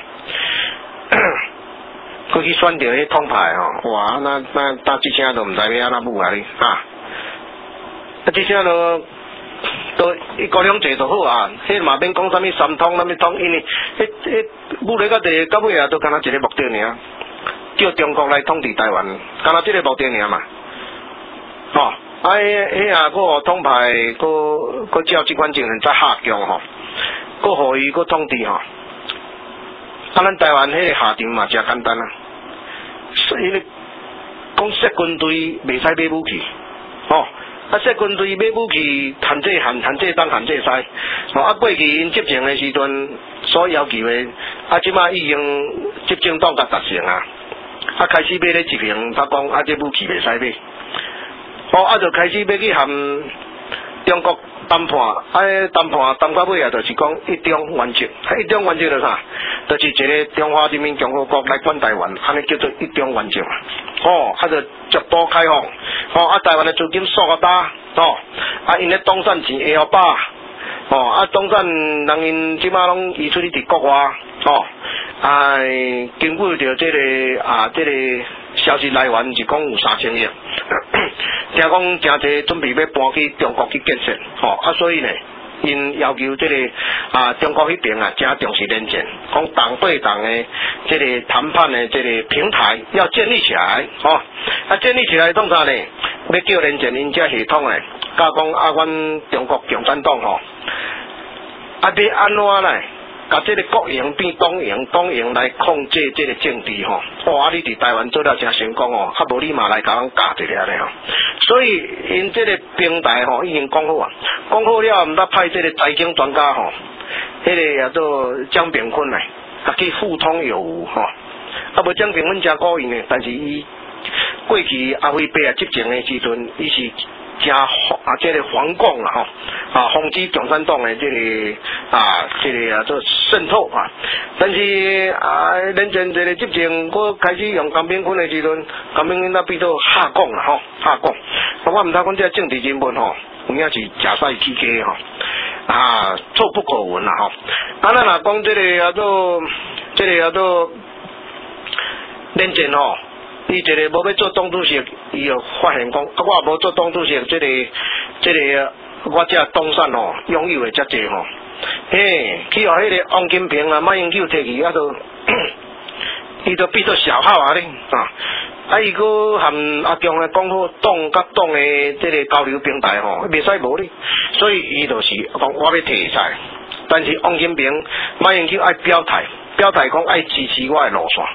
佮去选着迄统派吼，哇，那打这声都毋知要安怎舞啊你啊！啊，这声都一国两制就好啊，迄嘛免讲啥物三通，啥物通，因为迄舞咧到第到尾啊，都干那一个目的尔，叫中国来统治台湾，干那这个目的尔嘛，吼、啊，迄啊，个统派，个照即款精神再下强吼。佮互伊佮统治吼，啊，咱台湾迄个下场嘛真简单啊，所以讲设军队袂使买武器，吼，啊设军队买武器，限这东限这西，吼，啊过去因执政的时阵所要求的，啊即马已经执政党甲达成啊，啊开始买咧一平，他讲啊这武器袂使买，吼，啊就开始要去含中国。谈判，谈到尾啊，就是讲一中原则，一中原则是啥？就是一个中华人民共和国来管台湾，安尼叫做一中原则嘛。哦，啊就逐步开放，哦，啊台湾的资金数较大，哦，啊因咧东山钱会晓把，哦，啊东山人因即马拢移出去伫国外，哦，啊根据着这个这个消息来源是讲有3000亿。听讲真侪准备要搬去中国去建设，吼啊，所以呢，因要求这个中国迄边啊，真重视连线，讲党对党的这个谈判的这个平台要建立起来，吼啊，建立起来创啥呢？要叫连线因这系统呢，甲讲啊，阮中国共产党吼，啊要安怎呢？甲这个国营变党营来控制这个政治吼，哇！你伫台湾做了真成功哦，啊无你嘛来甲阮教一下咧吼。所以因这个平台吼已经讲好啊，讲好了，毋得派这个财经专家吼，迄个叫做江炳坤来，啊去互通有无吼。啊无江炳坤真高兴呢，但是伊过去阿辉伯执政的时阵，伊是。这个反共啦吼，防止共产党的这个这个叫做渗透啊，但是连前这个执政，我开始用江炳坤的时阵，江炳坤那变做下讲啦吼，下讲，我毋知讲这个政治人物吼，有影是假赛起家吼，臭不可闻啦吼，咱若讲这个叫做连前吼。伊一个无要做党主席，伊就发现讲，我无做党主席，这个我这东山吼拥有的遮济吼，嘿，去互迄个王金平啊、马英九摕去，伊就变做小号啊咧，伊佫含阿强咧讲好党甲党的这个交流平台吼，袂使无咧，所以伊就是讲我要摕赛，但是王金平、马英九爱表态讲爱支持我的路线。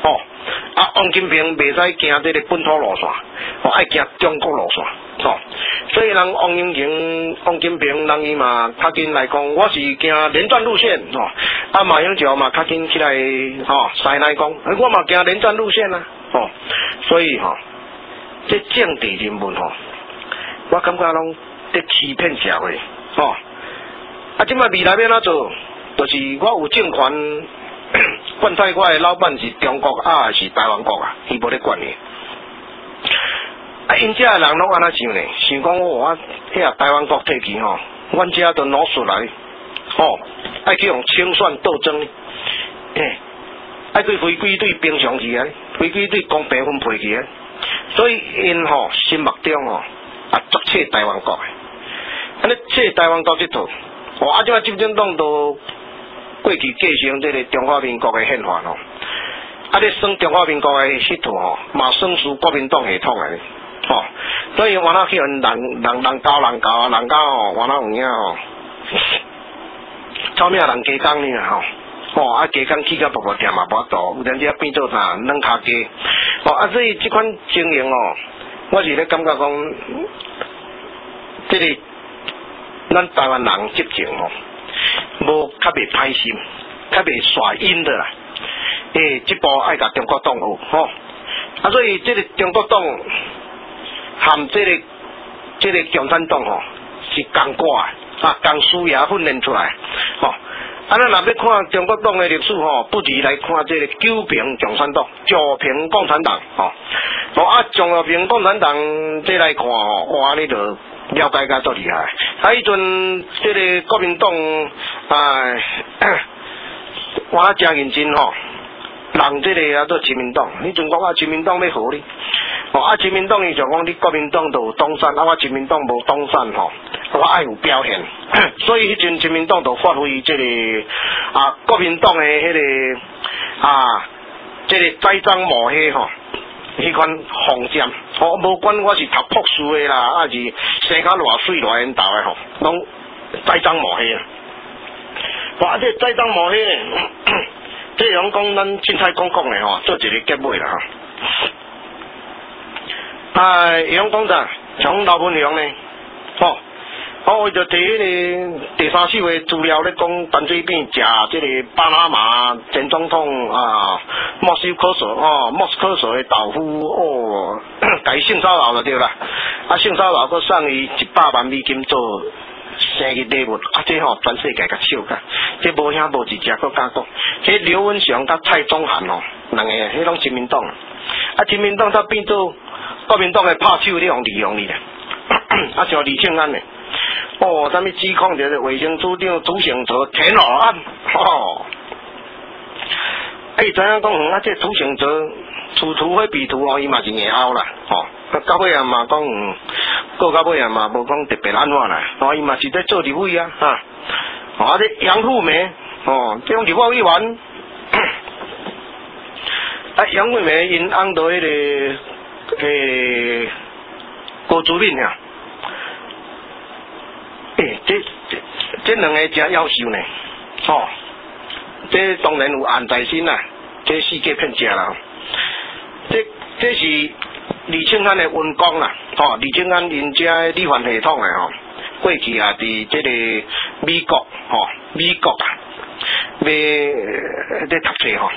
吼。啊，王金平袂使行这个本土路线，爱行中国路线，吼。所以人王金平人伊嘛较紧来讲，我是行连战路线，吼。啊，马英九嘛较紧起来，吼，西来讲，我嘛行连战路线啊，吼。所以吼，这政治人物吼，我感觉拢在欺骗社会，吼。啊，即摆未来要哪做？就是我有政权。管菜我的老板是中国还是台湾国啊？伊无咧管你。啊，因遮人拢安怎想呢？想讲我遐台湾国体系吼，阮遮都攞出来，吼，爱去用清算斗争，爱去回归对平常去啊，回归对公平分配去啊。所以因吼心目中吼啊，作切台湾国的，安尼切台湾国这套，啊，即摆执政党都。过去继承这个中华民国的宪法吼，啊，咧算中华民国的迄套吼，嘛算属国民党系统的，吼，所以我那去人教啊，人教吼，我那有影吼，草命人加工呢吼，啊加工起甲薄薄点嘛无法度，有阵时变做啥软脚鸡，啊，所以这款情形我是咧感觉讲，这个咱台湾人执政无较袂歹心，较袂耍阴的啦。这步爱甲中国党学吼，啊，所以这个中国党含这个共产党吼是共挂啊，共输赢训练出来吼。啊，咱若要看中国党的历史吼，不如来看这个九平共产党、九平共产党吼。啊，九平共产党这来看吼，哇，你就了解甲足厉害。啊，迄阵这个国民党我真认真吼，人这个做亲民党，你阵讲亲民党要好你，亲民党伊就讲你国民党就有东山，我亲民党无东山吼，我爱有表现，所以迄阵亲民党就发挥这个国民党的迄个这个栽赃抹黑吼。迄款防战，无管我是读博士的啦，还是生较偌水偌缘投的吼，拢栽赃抹黑啊！哇，这栽赃抹黑，这样讲咱凊彩讲的吼，做一个结尾啦哈。杨讲啥？像老文良呢，我就摕迄个第三手的资料咧讲，陈水扁食这个巴拿马前总统莫斯科索的豆腐甲性骚扰就对啦，性骚扰佮送伊100万美金做生日礼物，这吼全世界甲笑甲，这无兄无弟，佮敢讲，迄刘文祥甲蔡宗涵两个迄拢亲民党，亲民党才变做国民党的拍手，你用利用你咧，像李庆安咧。什么指控着卫生组长朱成哲填耳案，知影讲这朱成哲此图非彼图伊嘛是硬拗啦，到尾嘛讲到尾嘛无讲特别安怎啦，伊嘛是在做立委啊，这杨富梅，这种立法委员，杨富梅因翁到迄个郭祖敏啊。这两个真夭寿呢，这当然有案在身啦，这世界骗食啦，这是李庆安的员工啦，李庆安因遮理法系统的过去也伫这个美国咧读册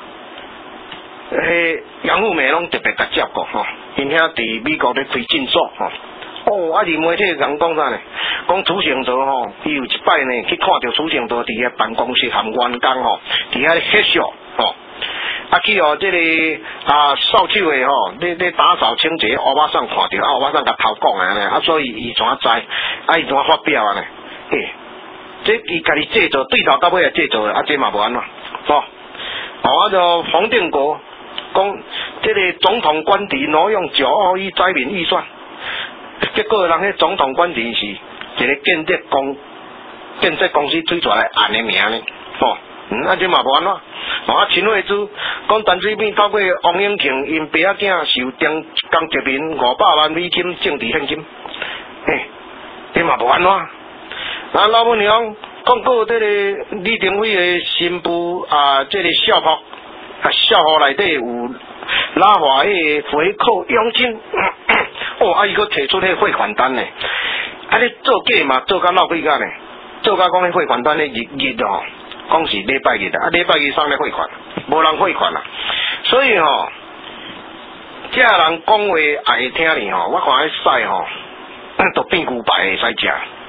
杨富梅拢特别甲接过因遐伫美国咧开诊所而媒体人讲啥呢？讲朱成哲伊有一摆呢去看到朱成哲伫遐办公室含员工伫遐翕相去这个扫帚的咧打扫清洁，欧巴桑看到欧巴桑甲头讲呢，所以伊怎知？伊怎发表呢？这伊家己制作，对头到尾也制作的，这嘛无安怎就黄定国讲这个总统官邸挪用9亿灾民预算。结果人迄总统官邸是一个建设公司推出来案的名呢，这嘛无安怎？陈慧珠讲陈水扁透过王永庆因爸仔囝受江泽民500万美金政治现金，这嘛无安怎？老文良讲过这个李登辉的新妇这个少妇笑话内底有拉华迄个回扣佣金，伊佫提出迄汇款单呢，你做假嘛，做甲闹几间呢？做甲讲迄汇款单迄日哦，讲是礼拜日啊，礼拜日送咧汇款，无人汇款啦，所以这人讲话也会听哩我看迄屎都变牛排会使食，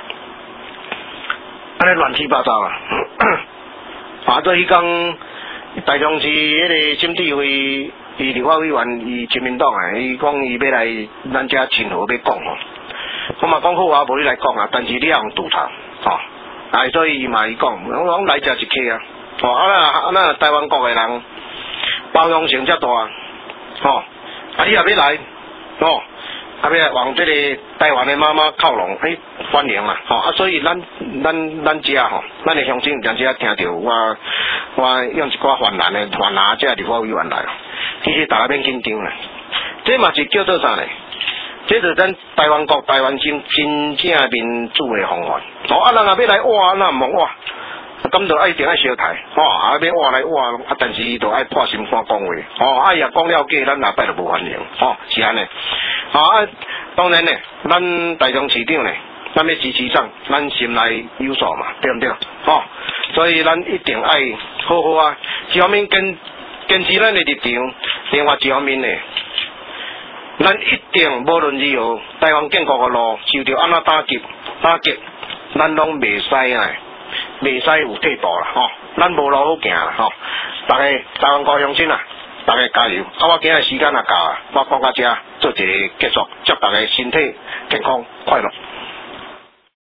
安尼乱七八糟啊！做迄天台中市迄个审计会，伊立法委员伊亲民党伊讲伊要来咱遮亲和要讲我嘛讲好啊，无你来讲啊，但是你也用拄头所以伊嘛伊讲，我讲来食一客啊，那台湾国的人包容性遮大你也要来要来往这个台湾的妈妈靠拢，欢迎啦所以咱遮咱的乡亲有阵时听到我用一寡泛蓝这立法委员来，其实大家免紧张啦，这嘛是叫做啥呢？这是咱台湾国台湾真正民主的方案人也要来挖，那唔挖，咁就一定爱小台要挖来挖但是伊就爱破心肝讲话也讲了假，咱下摆就无欢迎是安尼当然呢，咱台中市长呢，咱要支持上，咱心内有数嘛，对不对所以咱一定爱好好一方面坚持咱的立场，另外一方面呢，咱一定无论如何，台湾建国的路受到安怎打击，咱拢袂使有退步啦咱无路好行啦大家台湾高乡亲大家加油我今日时间也到我讲到这做一个结束，祝大家身体健康快乐。